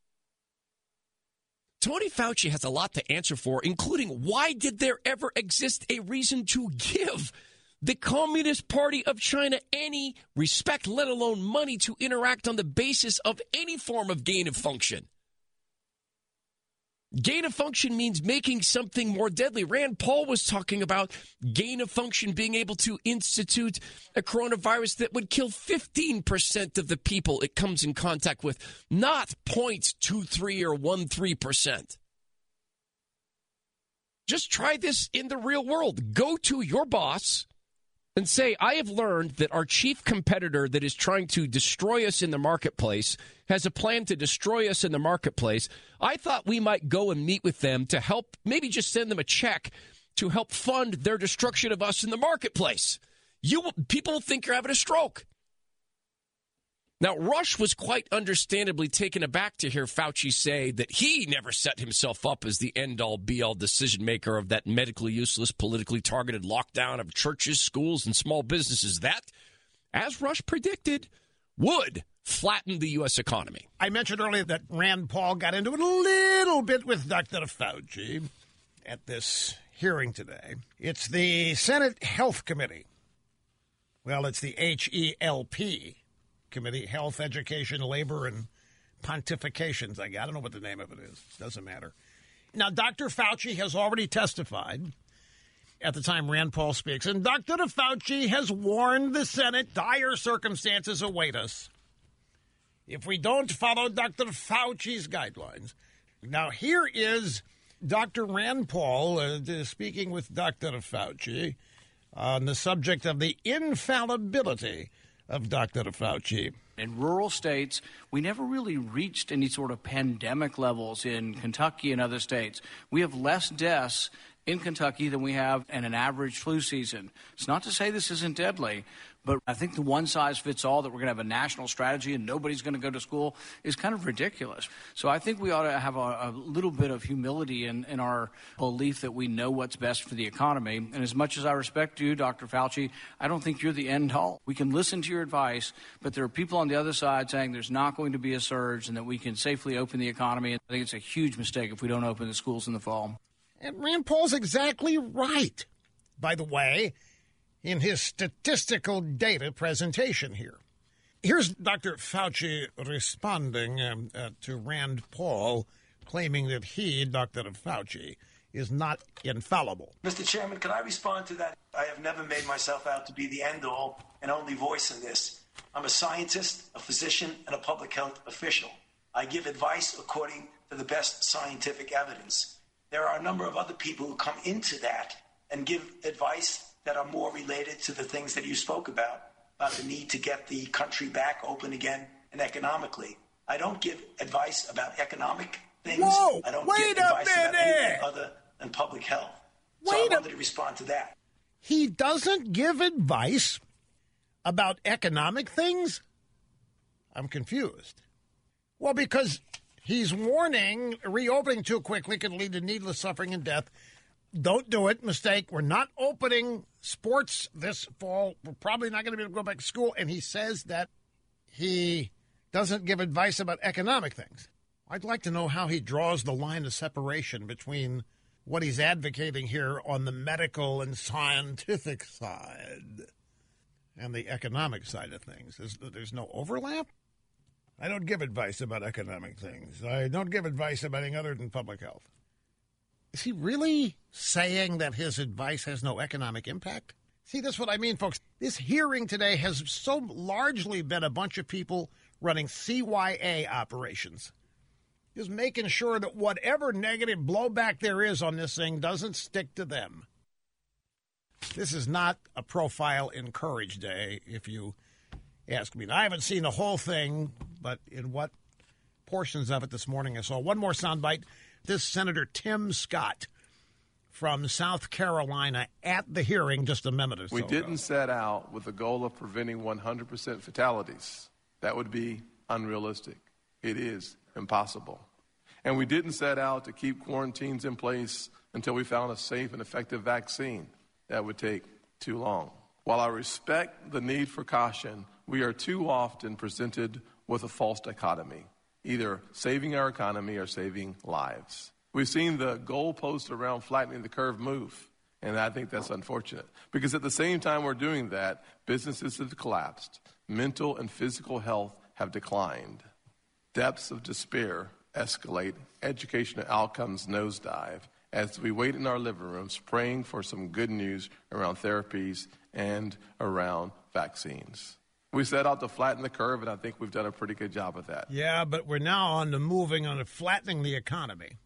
Tony Fauci has a lot to answer for, including why did there ever exist a reason to give the Communist Party of China any respect, let alone money, to interact on the basis of any form of gain of function? Gain of function means making something more deadly. Rand Paul was talking about gain of function being able to institute a coronavirus that would kill 15% of the people it comes in contact with, not 0.23 or 13%. Just try this in the real world. Go to your boss and say, I have learned that our chief competitor that is trying to destroy us in the marketplace has a plan to destroy us in the marketplace. I thought we might go and meet with them to help, maybe just send them a check to help fund their destruction of us in the marketplace. People think you're having a stroke. Now, Rush was quite understandably taken aback to hear Fauci say that he never set himself up as the end-all, be-all decision-maker of that medically useless, politically targeted lockdown of churches, schools, and small businesses that, as Rush predicted, would flatten the U.S. economy. I mentioned earlier that Rand Paul got into it a little bit with Dr. Fauci at this hearing today. It's the Senate Health Committee. Well, it's the HELP Committee, Health, Education, Labor, and Pontifications. I don't know what the name of it is. Doesn't matter. Now, Dr. Fauci has already testified at the time Rand Paul speaks, and Dr. Fauci has warned the Senate dire circumstances await us if we don't follow Dr. Fauci's guidelines. Now, here is Dr. Rand Paul speaking with Dr. Fauci on the subject of the infallibility of Dr. Fauci. In rural states, we never really reached any sort of pandemic levels in Kentucky and other states. We have less deaths in Kentucky than we have in an average flu season. It's not to say this isn't deadly, but I think the one-size-fits-all that we're going to have a national strategy and nobody's going to go to school is kind of ridiculous. So I think we ought to have a little bit of humility in our belief that we know what's best for the economy. And as much as I respect you, Dr. Fauci, I don't think you're the end-all. We can listen to your advice, but there are people on the other side saying there's not going to be a surge and that we can safely open the economy. I think it's a huge mistake if we don't open the schools in the fall. And Rand Paul's exactly right, by the way, in his statistical data presentation here. Here's Dr. Fauci responding to Rand Paul, claiming that he, Dr. Fauci, is not infallible. Mr. Chairman, can I respond to that? I have never made myself out to be the end-all and only voice in this. I'm a scientist, a physician, and a public health official. I give advice according to the best scientific evidence. There are a number of other people who come into that and give advice that are more related to the things that you spoke about the need to get the country back open again and economically. I don't give advice about economic things. Whoa, I don't wait give advice a about anything minute. other than public health. So I wanted to respond to that. He doesn't give advice about economic things? I'm confused. Well, because he's warning reopening too quickly can lead to needless suffering and death. Don't do it. Mistake. We're not opening sports this fall. We're probably not going to be able to go back to school. And he says that he doesn't give advice about economic things. I'd like to know how he draws the line of separation between what he's advocating here on the medical and scientific side and the economic side of things. There's no overlap? I don't give advice about economic things. I don't give advice about anything other than public health. Is he really saying that his advice has no economic impact? See, that's what I mean, folks. This hearing today has so largely been a bunch of people running CYA operations, just making sure that whatever negative blowback there is on this thing doesn't stick to them. This is not a profile in Courage Day, if you ask me. Now, I haven't seen the whole thing, but in what portions of it this morning I saw. One more soundbite. This Senator Tim Scott from South Carolina at the hearing just a minute or so We didn't ago. set out with the goal of preventing 100% fatalities. That would be unrealistic. It is impossible. And we didn't set out to keep quarantines in place until we found a safe and effective vaccine. That would take too long. While I respect the need for caution, we are too often presented with a false dichotomy, either saving our economy or saving lives. We've seen the goalpost around flattening the curve move, and I think that's unfortunate. Because at the same time we're doing that, businesses have collapsed. Mental and physical health have declined. Depths of despair escalate. Educational outcomes nosedive as we wait in our living rooms praying for some good news around therapies and around vaccines. We set out to flatten the curve, and I think we've done a pretty good job of that. Yeah, but we're now on to moving on to flattening the economy.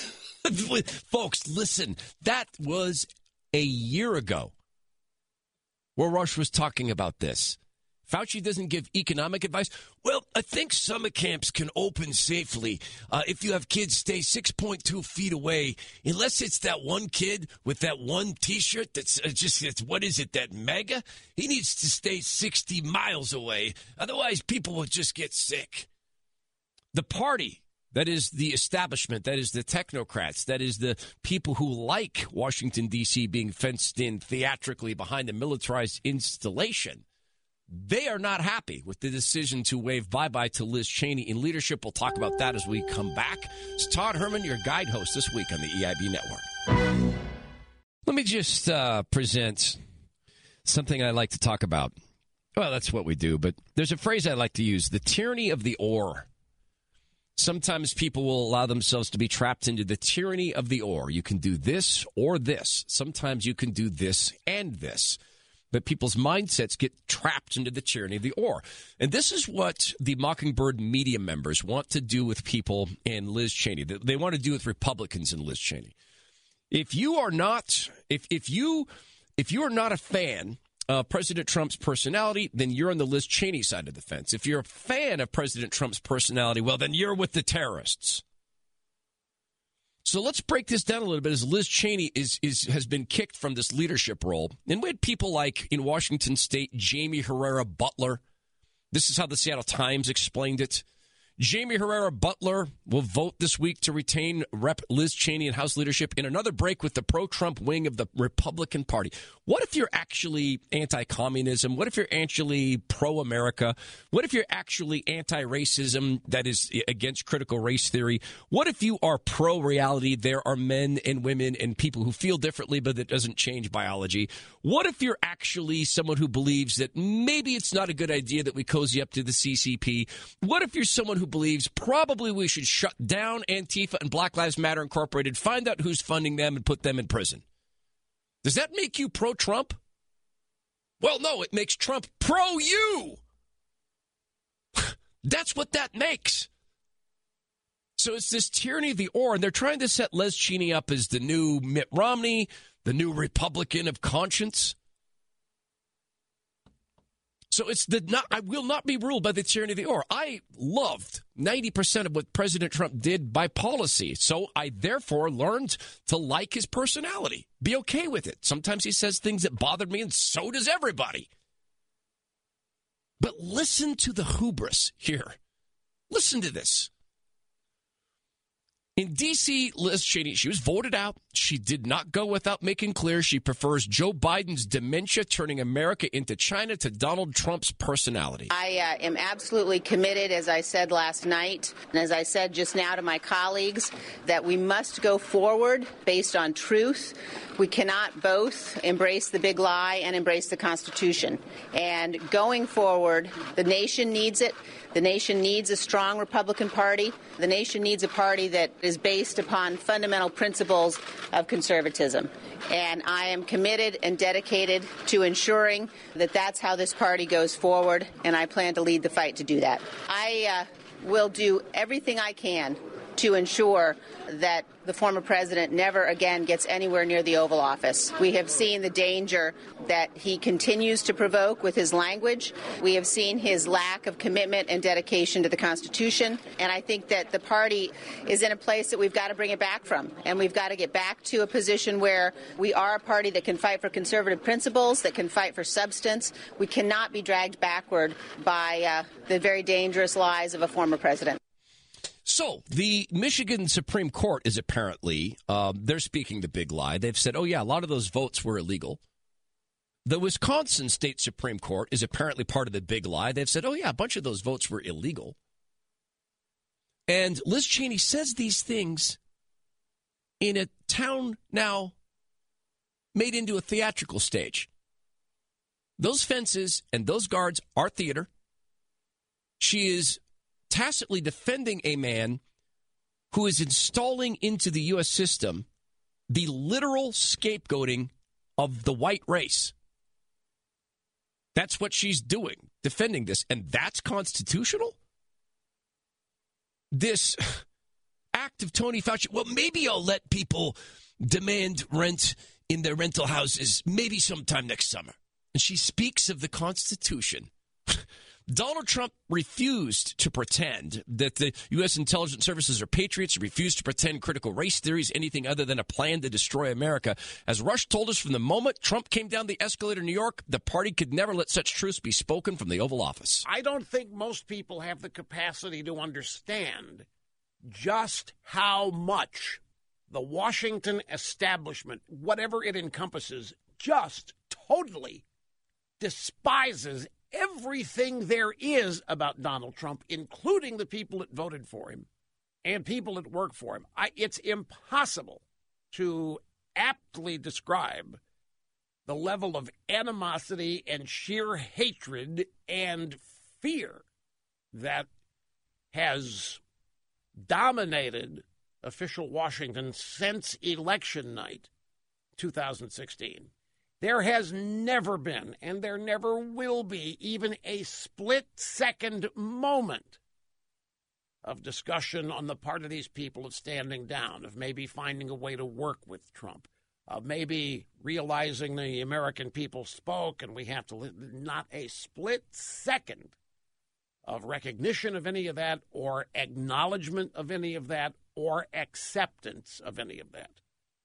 Folks, listen, that was a year ago where Rush was talking about this. Fauci doesn't give economic advice. Well, I think summer camps can open safely if you have kids stay 6.2 feet away, unless it's that one kid with that one T-shirt that's what is it, that mega? He needs to stay 60 miles away. Otherwise, people will just get sick. The party, that is the establishment, that is the technocrats, that is the people who like Washington, D.C. being fenced in theatrically behind a militarized installation, they are not happy with the decision to wave bye-bye to Liz Cheney in leadership. We'll talk about that as we come back. It's Todd Herman, your guide host this week on the EIB Network. Let me just present something I like to talk about. Well, that's what we do, but there's a phrase I like to use, the tyranny of the or. Sometimes people will allow themselves to be trapped into the tyranny of the or. You can do this or this. Sometimes you can do this and this. But people's mindsets get trapped into the tyranny of the or. And this is what the Mockingbird media members want to do with people and Liz Cheney. They want to do with Republicans and Liz Cheney. If you are not, if you are not a fan of President Trump's personality, then you're on the Liz Cheney side of the fence. If you're a fan of President Trump's personality, well, then you're with the terrorists. So let's break this down a little bit as Liz Cheney has been kicked from this leadership role. And we had people like in Washington State, Jamie Herrera Butler. This is how the Seattle Times explained it. Jamie Herrera Butler will vote this week to retain Rep. Liz Cheney in House leadership in another break with the pro-Trump wing of the Republican Party. What if you're actually anti-communism? What if you're actually pro-America? What if you're actually anti-racism, that is against critical race theory? What if you are pro-reality? There are men and women and people who feel differently, but that doesn't change biology. What if you're actually someone who believes that maybe it's not a good idea that we cozy up to the CCP? What if you're someone who believes probably we should shut down Antifa and Black Lives Matter Incorporated, find out who's funding them, and put them in prison? Does that make you pro-Trump? Well, no, it makes Trump pro-you. That's what that makes. So it's this tyranny of the or, and they're trying to set Liz Cheney up as the new Mitt Romney, the new Republican of conscience. So I will not be ruled by the tyranny of the or. I loved 90% of what President Trump did by policy. So I therefore learned to like his personality, be okay with it. Sometimes he says things that bothered me, and so does everybody. But listen to the hubris here. Listen to this. In D.C., Liz Cheney, she was voted out. She did not go without making clear she prefers Joe Biden's dementia turning America into China to Donald Trump's personality. I am absolutely committed, as I said last night, and as I said just now to my colleagues, that we must go forward based on truth. We cannot both embrace the big lie and embrace the Constitution. And going forward, the nation needs it. The nation needs a strong Republican Party. The nation needs a party that is based upon fundamental principles of conservatism. And I am committed and dedicated to ensuring that that's how this party goes forward, and I plan to lead the fight to do that. I will do everything I can to ensure that the former president never again gets anywhere near the Oval Office. We have seen the danger that he continues to provoke with his language. We have seen his lack of commitment and dedication to the Constitution. And I think that the party is in a place that we've got to bring it back from. And we've got to get back to a position where we are a party that can fight for conservative principles, that can fight for substance. We cannot be dragged backward by the very dangerous lies of a former president. So the Michigan Supreme Court is apparently, they're speaking the big lie. They've said, oh, yeah, a lot of those votes were illegal. The Wisconsin State Supreme Court is apparently part of the big lie. They've said, oh, yeah, a bunch of those votes were illegal. And Liz Cheney says these things in a town now made into a theatrical stage. Those fences and those guards are theater. She is tacitly defending a man who is installing into the U.S. system the literal scapegoating of the white race. That's what she's doing, defending this. And that's constitutional? This act of Tony Fauci, well, maybe I'll let people demand rent in their rental houses maybe sometime next summer. And she speaks of the Constitution. Donald Trump refused to pretend that the U.S. intelligence services are patriots. He refused to pretend critical race theory is anything other than a plan to destroy America. As Rush told us from the moment Trump came down the escalator in New York, the party could never let such truths be spoken from the Oval Office. I don't think most people have the capacity to understand just how much the Washington establishment, whatever it encompasses, just totally despises everything there is about Donald Trump, including the people that voted for him and people that work for him. It's impossible to aptly describe the level of animosity and sheer hatred and fear that has dominated official Washington since election night 2016. There has never been, and there never will be, even a split-second moment of discussion on the part of these people of standing down, of maybe finding a way to work with Trump, of maybe realizing the American people spoke and we have to not a split second of recognition of any of that or acknowledgement of any of that or acceptance of any of that.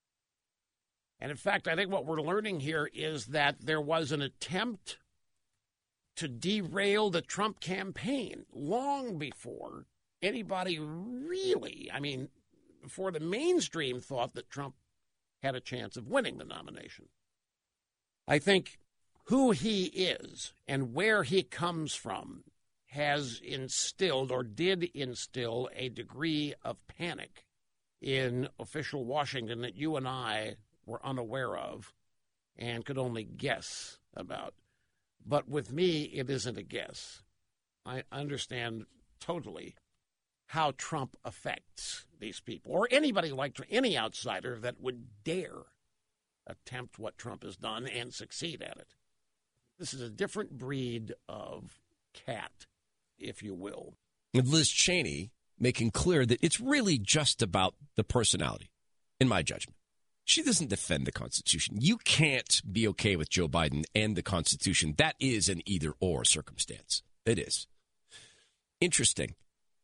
And in fact, I think what we're learning here is that there was an attempt to derail the Trump campaign long before anybody really, before the mainstream thought that Trump had a chance of winning the nomination. I think who he is and where he comes from has instilled or did instill a degree of panic in official Washington that you and I were unaware of and could only guess about. But with me, it isn't a guess. I understand totally how Trump affects these people, or anybody like any outsider that would dare attempt what Trump has done and succeed at it. This is a different breed of cat, if you will. And Liz Cheney making clear that it's really just about the personality, in my judgment. She doesn't defend the Constitution. You can't be okay with Joe Biden and the Constitution. That is an either-or circumstance. It is. Interesting.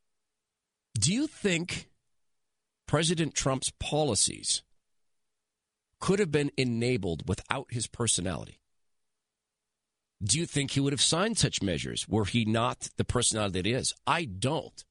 Do you think President Trump's policies could have been enabled without his personality? Do you think he would have signed such measures were he not the personality that he is? I don't.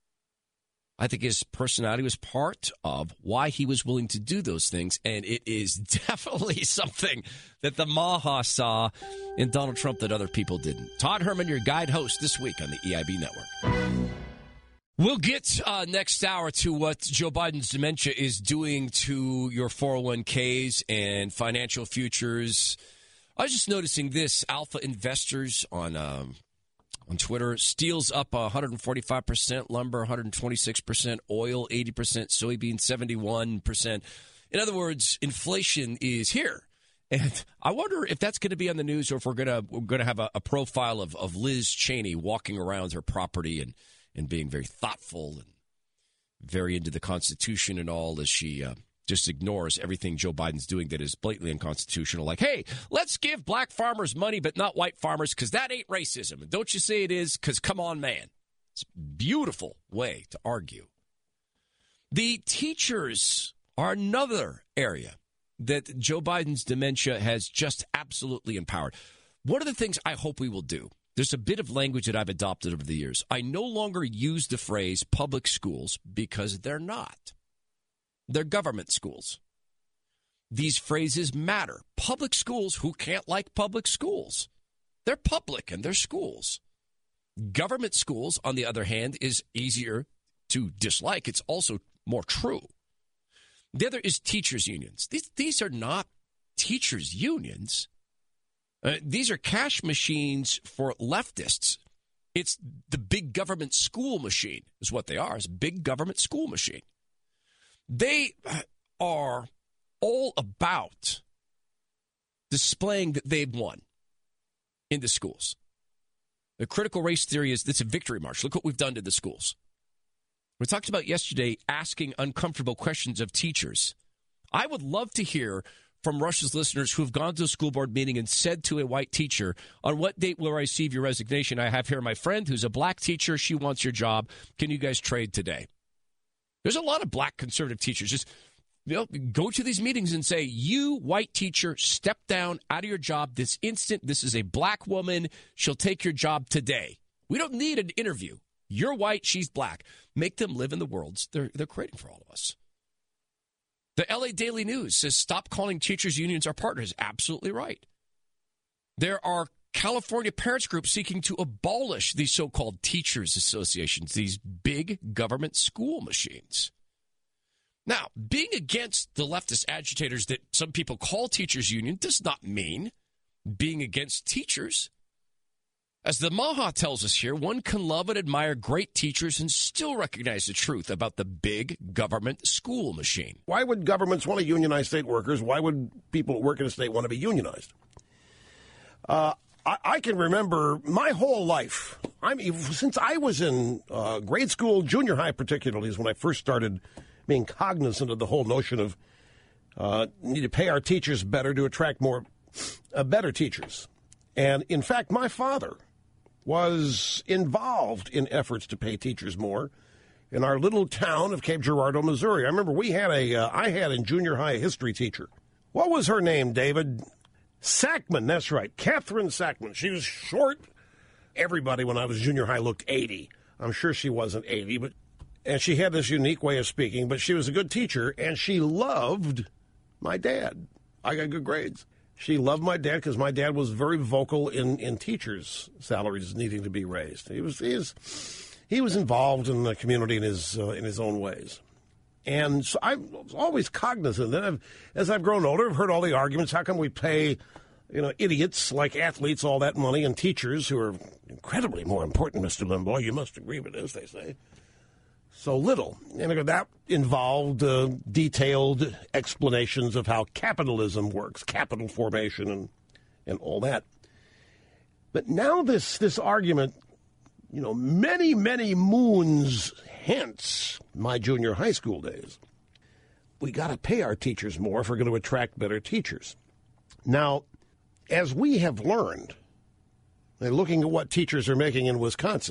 I think his personality was part of why he was willing to do those things, and it is definitely something that the Maha saw in Donald Trump that other people didn't. Todd Herman, your guide host this week on the EIB Network. We'll get next hour to what Joe Biden's dementia is doing to your 401ks and financial futures. I was just noticing this. Alpha Investors on Twitter, steel's up 145%, lumber 126%, oil 80%, soybean 71%. In other words, inflation is here. And I wonder if that's going to be on the news or if we're going to have a profile of Liz Cheney walking around her property and being very thoughtful very into the Constitution and all, as she just ignores everything Joe Biden's doing that is blatantly unconstitutional. Like, hey, let's give black farmers money, but not white farmers, because that ain't racism. And don't you say it is, because come on, man. It's a beautiful way to argue. The teachers are another area that Joe Biden's dementia has just absolutely empowered. One of the things I hope we will do, there's a bit of language that I've adopted over the years. I no longer use the phrase public schools because they're not. They're government schools. These phrases matter. Public schools, who can't like public schools? They're public and they're schools. Government schools, on the other hand, is easier to dislike. It's also more true. The other is teachers' unions. These are not teachers' unions. These are cash machines for leftists. It's the big government school machine is what they are. It's a big government school machine. They are all about displaying that they've won in the schools. The critical race theory is it's a victory march. Look what we've done to the schools. We talked about yesterday asking uncomfortable questions of teachers. I would love to hear from Rush's listeners who have gone to a school board meeting and said to a white teacher, on what date will I receive your resignation? I have here my friend who's a black teacher. She wants your job. Can you guys trade today? There's a lot of black conservative teachers. Just go to these meetings and say, you, white teacher, step down out of your job this instant. This is a black woman. She'll take your job today. We don't need an interview. You're white, she's black. Make them live in the worlds they're creating for all of us. The LA Daily News says stop calling teachers' unions our partners. Absolutely right. There are California parents groups seeking to abolish these so-called teachers' associations, these big government school machines. Now, being against the leftist agitators that some people call teachers' union does not mean being against teachers. As the Maha tells us here, one can love and admire great teachers and still recognize the truth about the big government school machine. Why would governments want to unionize state workers? Why would people who work in a state want to be unionized? I can remember my whole life, since I was in grade school, junior high particularly, is when I first started being cognizant of the whole notion of need to pay our teachers better to attract more better teachers. And, in fact, my father was involved in efforts to pay teachers more in our little town of Cape Girardeau, Missouri. I remember I had in junior high a history teacher. What was her name, David? Sackman, that's right, Catherine Sackman. She was short. Everybody when I was junior high looked 80. I'm sure she wasn't 80, and she had this unique way of speaking, but she was a good teacher, and she loved my dad. I got good grades. She loved my dad because my dad was very vocal in teachers' salaries needing to be raised. He was involved in the community in his own ways. And so I was always cognizant. And as I've grown older, I've heard all the arguments. How come we pay, idiots like athletes all that money and teachers who are incredibly more important, Mr. Limbaugh? You must agree with this, they say. So little. And that involved detailed explanations of how capitalism works, capital formation and all that. But now this argument, many, many moons hence my junior high school days, we got to pay our teachers more if we're going to attract better teachers. Now, as we have learned, looking at what teachers are making in Wisconsin,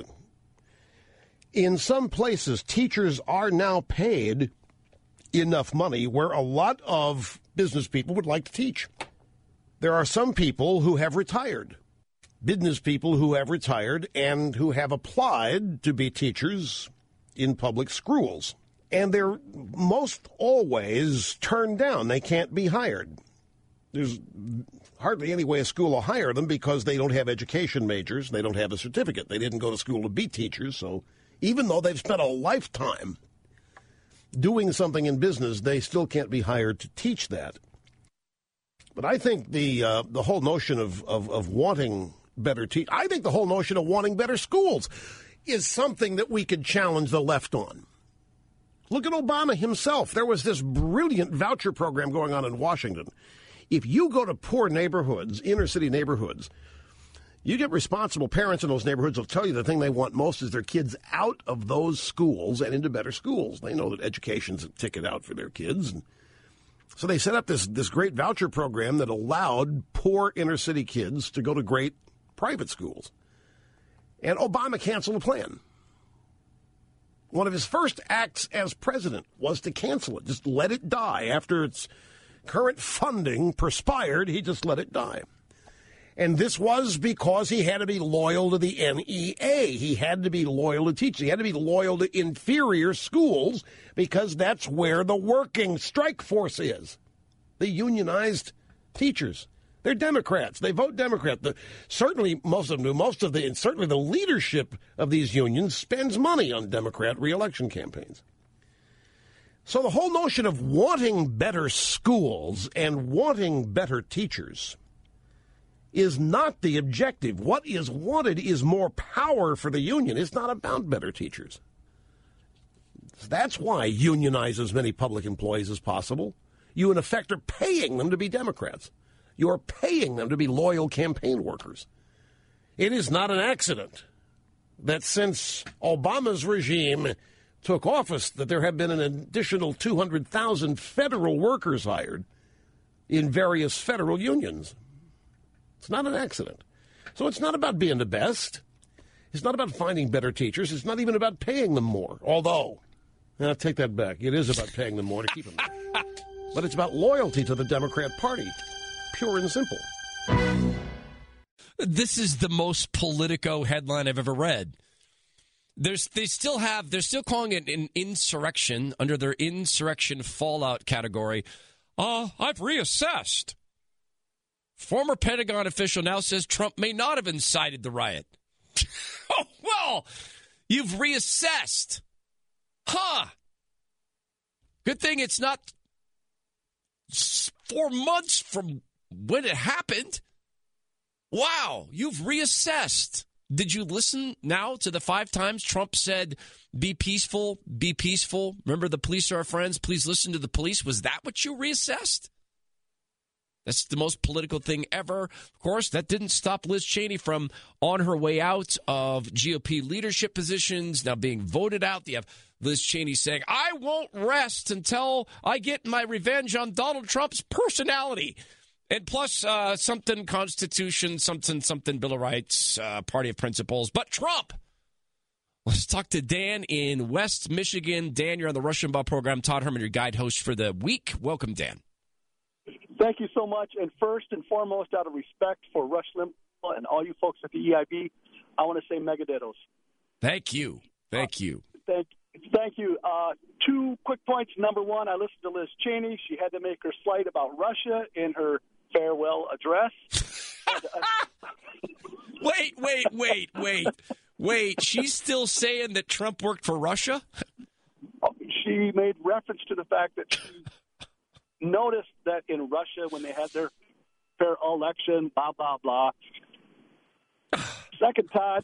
in some places, teachers are now paid enough money where a lot of business people would like to teach. There are some people who have retired, business people who have retired and who have applied to be teachers in public schools. And they're most always turned down. They can't be hired. There's hardly any way a school will hire them because they don't have education majors. They don't have a certificate. They didn't go to school to be teachers, so even though they've spent a lifetime doing something in business, they still can't be hired to teach that. But I think the whole notion of wanting better teachers, I think the whole notion of wanting better schools is something that we could challenge the left on. Look at Obama himself. There was this brilliant voucher program going on in Washington. If you go to poor neighborhoods, inner city neighborhoods, You get responsible parents in those neighborhoods will tell you the thing they want most is their kids out of those schools and into better schools. They know that education's a ticket out for their kids. And so they set up this great voucher program that allowed poor inner city kids to go to great private schools. And Obama canceled the plan. One of his first acts as president was to cancel it, just let it die. After its current funding perspired, he just let it die. And this was because he had to be loyal to the NEA. He had to be loyal to teachers. He had to be loyal to inferior schools because that's where the working strike force is. The unionized teachers. They're Democrats. They vote Democrat. Certainly most of them do. And certainly the leadership of these unions spends money on Democrat reelection campaigns. So the whole notion of wanting better schools and wanting better teachers is not the objective. What is wanted is more power for the union. It's not about better teachers. That's why unionize as many public employees as possible. You, in effect, are paying them to be Democrats. You're paying them to be loyal campaign workers. It is not an accident that since Obama's regime took office that there have been an additional 200,000 federal workers hired in various federal unions. It's not an accident. So it's not about being the best. It's not about finding better teachers. It's not even about paying them more. Although, I'll take that back. It is about paying them more to keep them there. But it's about loyalty to the Democrat Party. Pure and simple. This is the most Politico headline I've ever read. They're still calling it an insurrection under their insurrection fallout category. I've reassessed. Former Pentagon official now says Trump may not have incited the riot. Oh, well, you've reassessed. Good thing it's not 4 months from when it happened. Wow, you've reassessed. Did you listen now to the 5 times Trump said, be peaceful, be peaceful? Remember, the police are our friends. Please listen to the police. Was that what you reassessed? That's the most political thing ever. Of course, that didn't stop Liz Cheney from on her way out of GOP leadership positions, now being voted out. You have Liz Cheney saying, I won't rest until I get my revenge on Donald Trump's personality. And plus something Constitution, something Bill of Rights, Party of Principles. But Trump. Let's talk to Dan in West Michigan. Dan, you're on the Rush Limbaugh program. Todd Herman, your guide host for the week. Welcome, Dan. Thank you so much. And first and foremost, out of respect for Rush Limbaugh and all you folks at the EIB, I want to say megadittos. Thank you. Thank you. Thank you. 2 quick points. Number one, I listened to Liz Cheney. She had to make her slight about Russia in her farewell address. Wait. She's still saying that Trump worked for Russia? She made reference to the fact that she noticed that in Russia, when they had their fair election, blah, blah, blah. Second, Todd,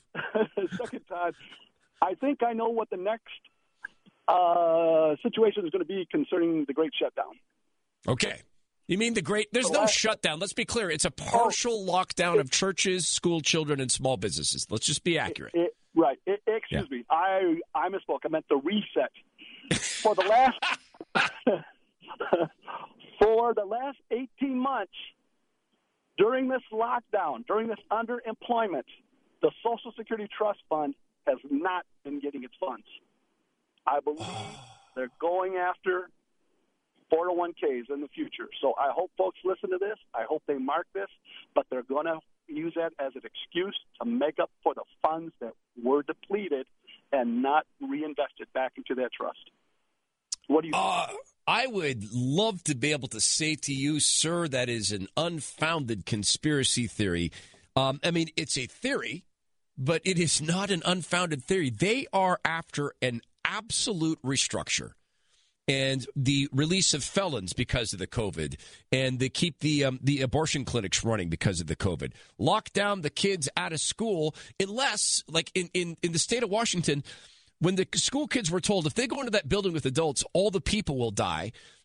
I think I know what the next situation is going to be concerning the Great Shutdown. Okay. You mean there's no shutdown. Let's be clear. It's a partial lockdown of churches, school children, and small businesses. Let's just be accurate. Right. Excuse me. I misspoke. I meant the reset. For the last 18 months, during this lockdown, during this underemployment, the Social Security Trust Fund has not been getting its funds. I believe they're going after 401ks in the future. So I hope folks listen to this. I hope they mark this, but they're going to use that as an excuse to make up for the funds that were depleted and not reinvested back into that trust. What do you think? I would love to be able to say to you, sir, that is an unfounded conspiracy theory. I mean, it's a theory, but it is not an unfounded theory. They are after an absolute restructure and the release of felons because of the COVID, and they keep the abortion clinics running because of the COVID. Lock down the kids out of school unless, like in the state of Washington, when the school kids were told if they go into that building with adults, all the people will die.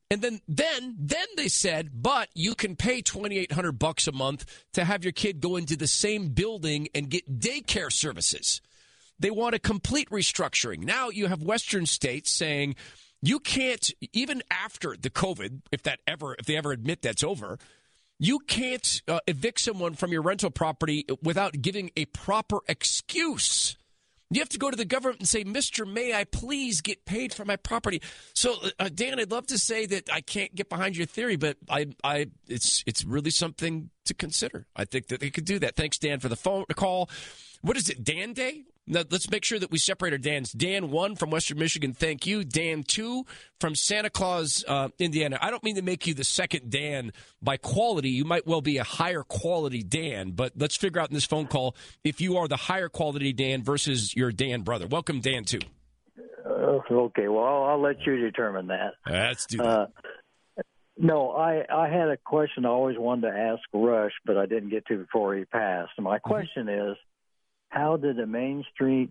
And then they said, but you can pay $2,800 a month to have your kid go into the same building and get daycare services. They want a complete restructuring. Now you have Western states saying you can't, even after the COVID, if they ever admit that's over, you can't evict someone from your rental property without giving a proper excuse. You have to go to the government and say, Mr. May I please get paid for my property? So, Dan, I'd love to say that I can't get behind your theory, but it's really something to consider. I think that they could do that. Thanks, Dan, for the phone call. What is it, Dan Day? Now, let's make sure that we separate our Dans. Dan 1 from Western Michigan, thank you. Dan 2 from Santa Claus, Indiana. I don't mean to make you the second Dan by quality. You might well be a higher quality Dan, but let's figure out in this phone call if you are the higher quality Dan versus your Dan brother. Welcome, Dan 2. Okay, well, I'll let you determine that. Let's do that. No, I had a question I always wanted to ask Rush, but I didn't get to before he passed. My question is, how did the mainstream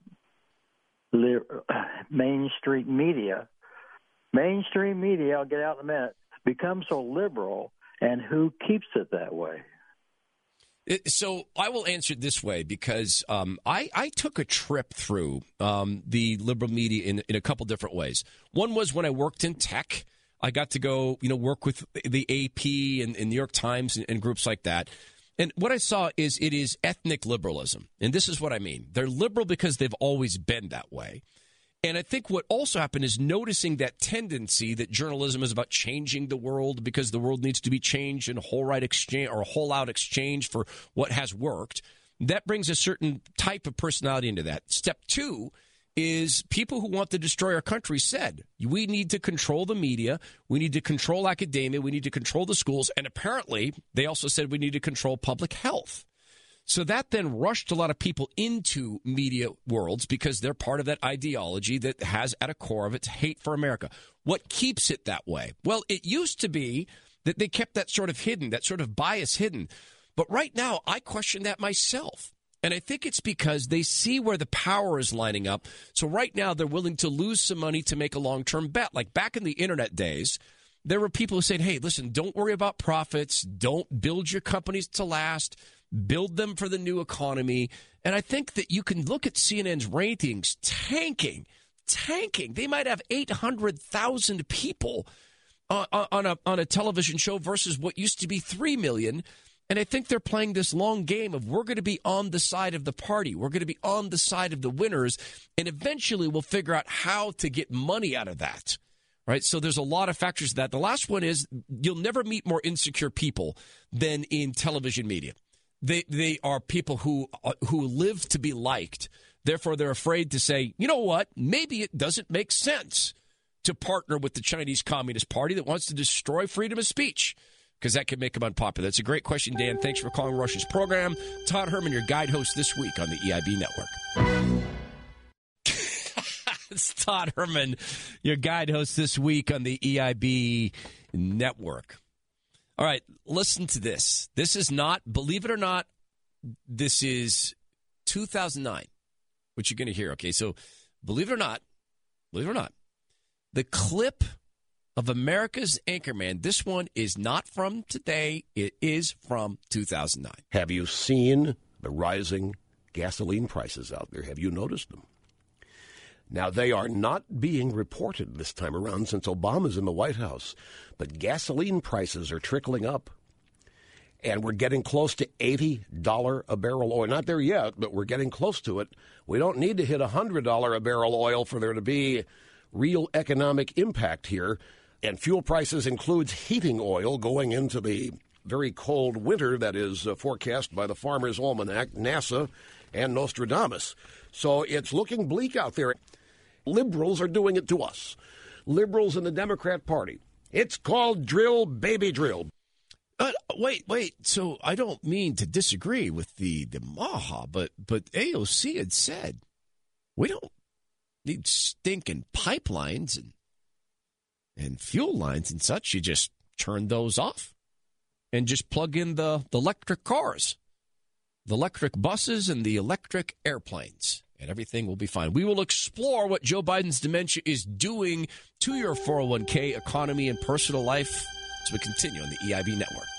media, I'll get out in a minute, become so liberal, and who keeps it that way? So I will answer it this way because I took a trip through the liberal media in a couple different ways. One was when I worked in tech. I got to go, work with the AP and New York Times and groups like that. And what I saw is it is ethnic liberalism. And this is what I mean. They're liberal because they've always been that way. And I think what also happened is noticing that tendency that journalism is about changing the world because the world needs to be changed in a whole out exchange for what has worked. That brings a certain type of personality into that. Step 2 is people who want to destroy our country said, we need to control the media, we need to control academia, we need to control the schools, and apparently they also said we need to control public health. So that then rushed a lot of people into media worlds because they're part of that ideology that has at a core of its hate for America. What keeps it that way? Well, it used to be that they kept that sort of hidden, that sort of bias hidden. But right now, I question that myself. And I think it's because they see where the power is lining up. So right now, they're willing to lose some money to make a long-term bet. Like back in the internet days, there were people who said, hey, listen, don't worry about profits. Don't build your companies to last. Build them for the new economy. And I think that you can look at CNN's ratings tanking. They might have 800,000 people on a television show versus what used to be 3 million. And I think they're playing this long game of we're going to be on the side of the party. We're going to be on the side of the winners. And eventually we'll figure out how to get money out of that. Right? So there's a lot of factors to that. The last one is you'll never meet more insecure people than in television media. They are people who live to be liked. Therefore, they're afraid to say, you know what, maybe it doesn't make sense to partner with the Chinese Communist Party that wants to destroy freedom of speech. Because that could make them unpopular. That's a great question, Dan. Thanks for calling Rush's program. Todd Herman, your guide host this week on the EIB Network. It's Todd Herman, your guide host this week on the EIB Network. All right, listen to this. This is not, believe it or not, this is 2009, which you're going to hear. Okay, so believe it or not, the clip of America's Anchorman. This one is not from today. It is from 2009. Have you seen the rising gasoline prices out there? Have you noticed them? Now, they are not being reported this time around since Obama's in the White House, but gasoline prices are trickling up. And we're getting close to $80 a barrel oil. Not there yet, but we're getting close to it. We don't need to hit $100 a barrel oil for there to be real economic impact here. And fuel prices includes heating oil going into the very cold winter that is forecast by the Farmer's Almanac, NASA, and Nostradamus. So it's looking bleak out there. Liberals are doing it to us. Liberals in the Democrat Party. It's called drill, baby drill. Wait. So I don't mean to disagree with the Maha, but AOC had said we don't need stinking pipelines and fuel lines and such. You just turn those off and just plug in the electric cars, the electric buses, and the electric airplanes. and everything will be fine. We will explore what Joe Biden's dementia is doing to your 401k, economy, and personal life as we continue on the EIB Network.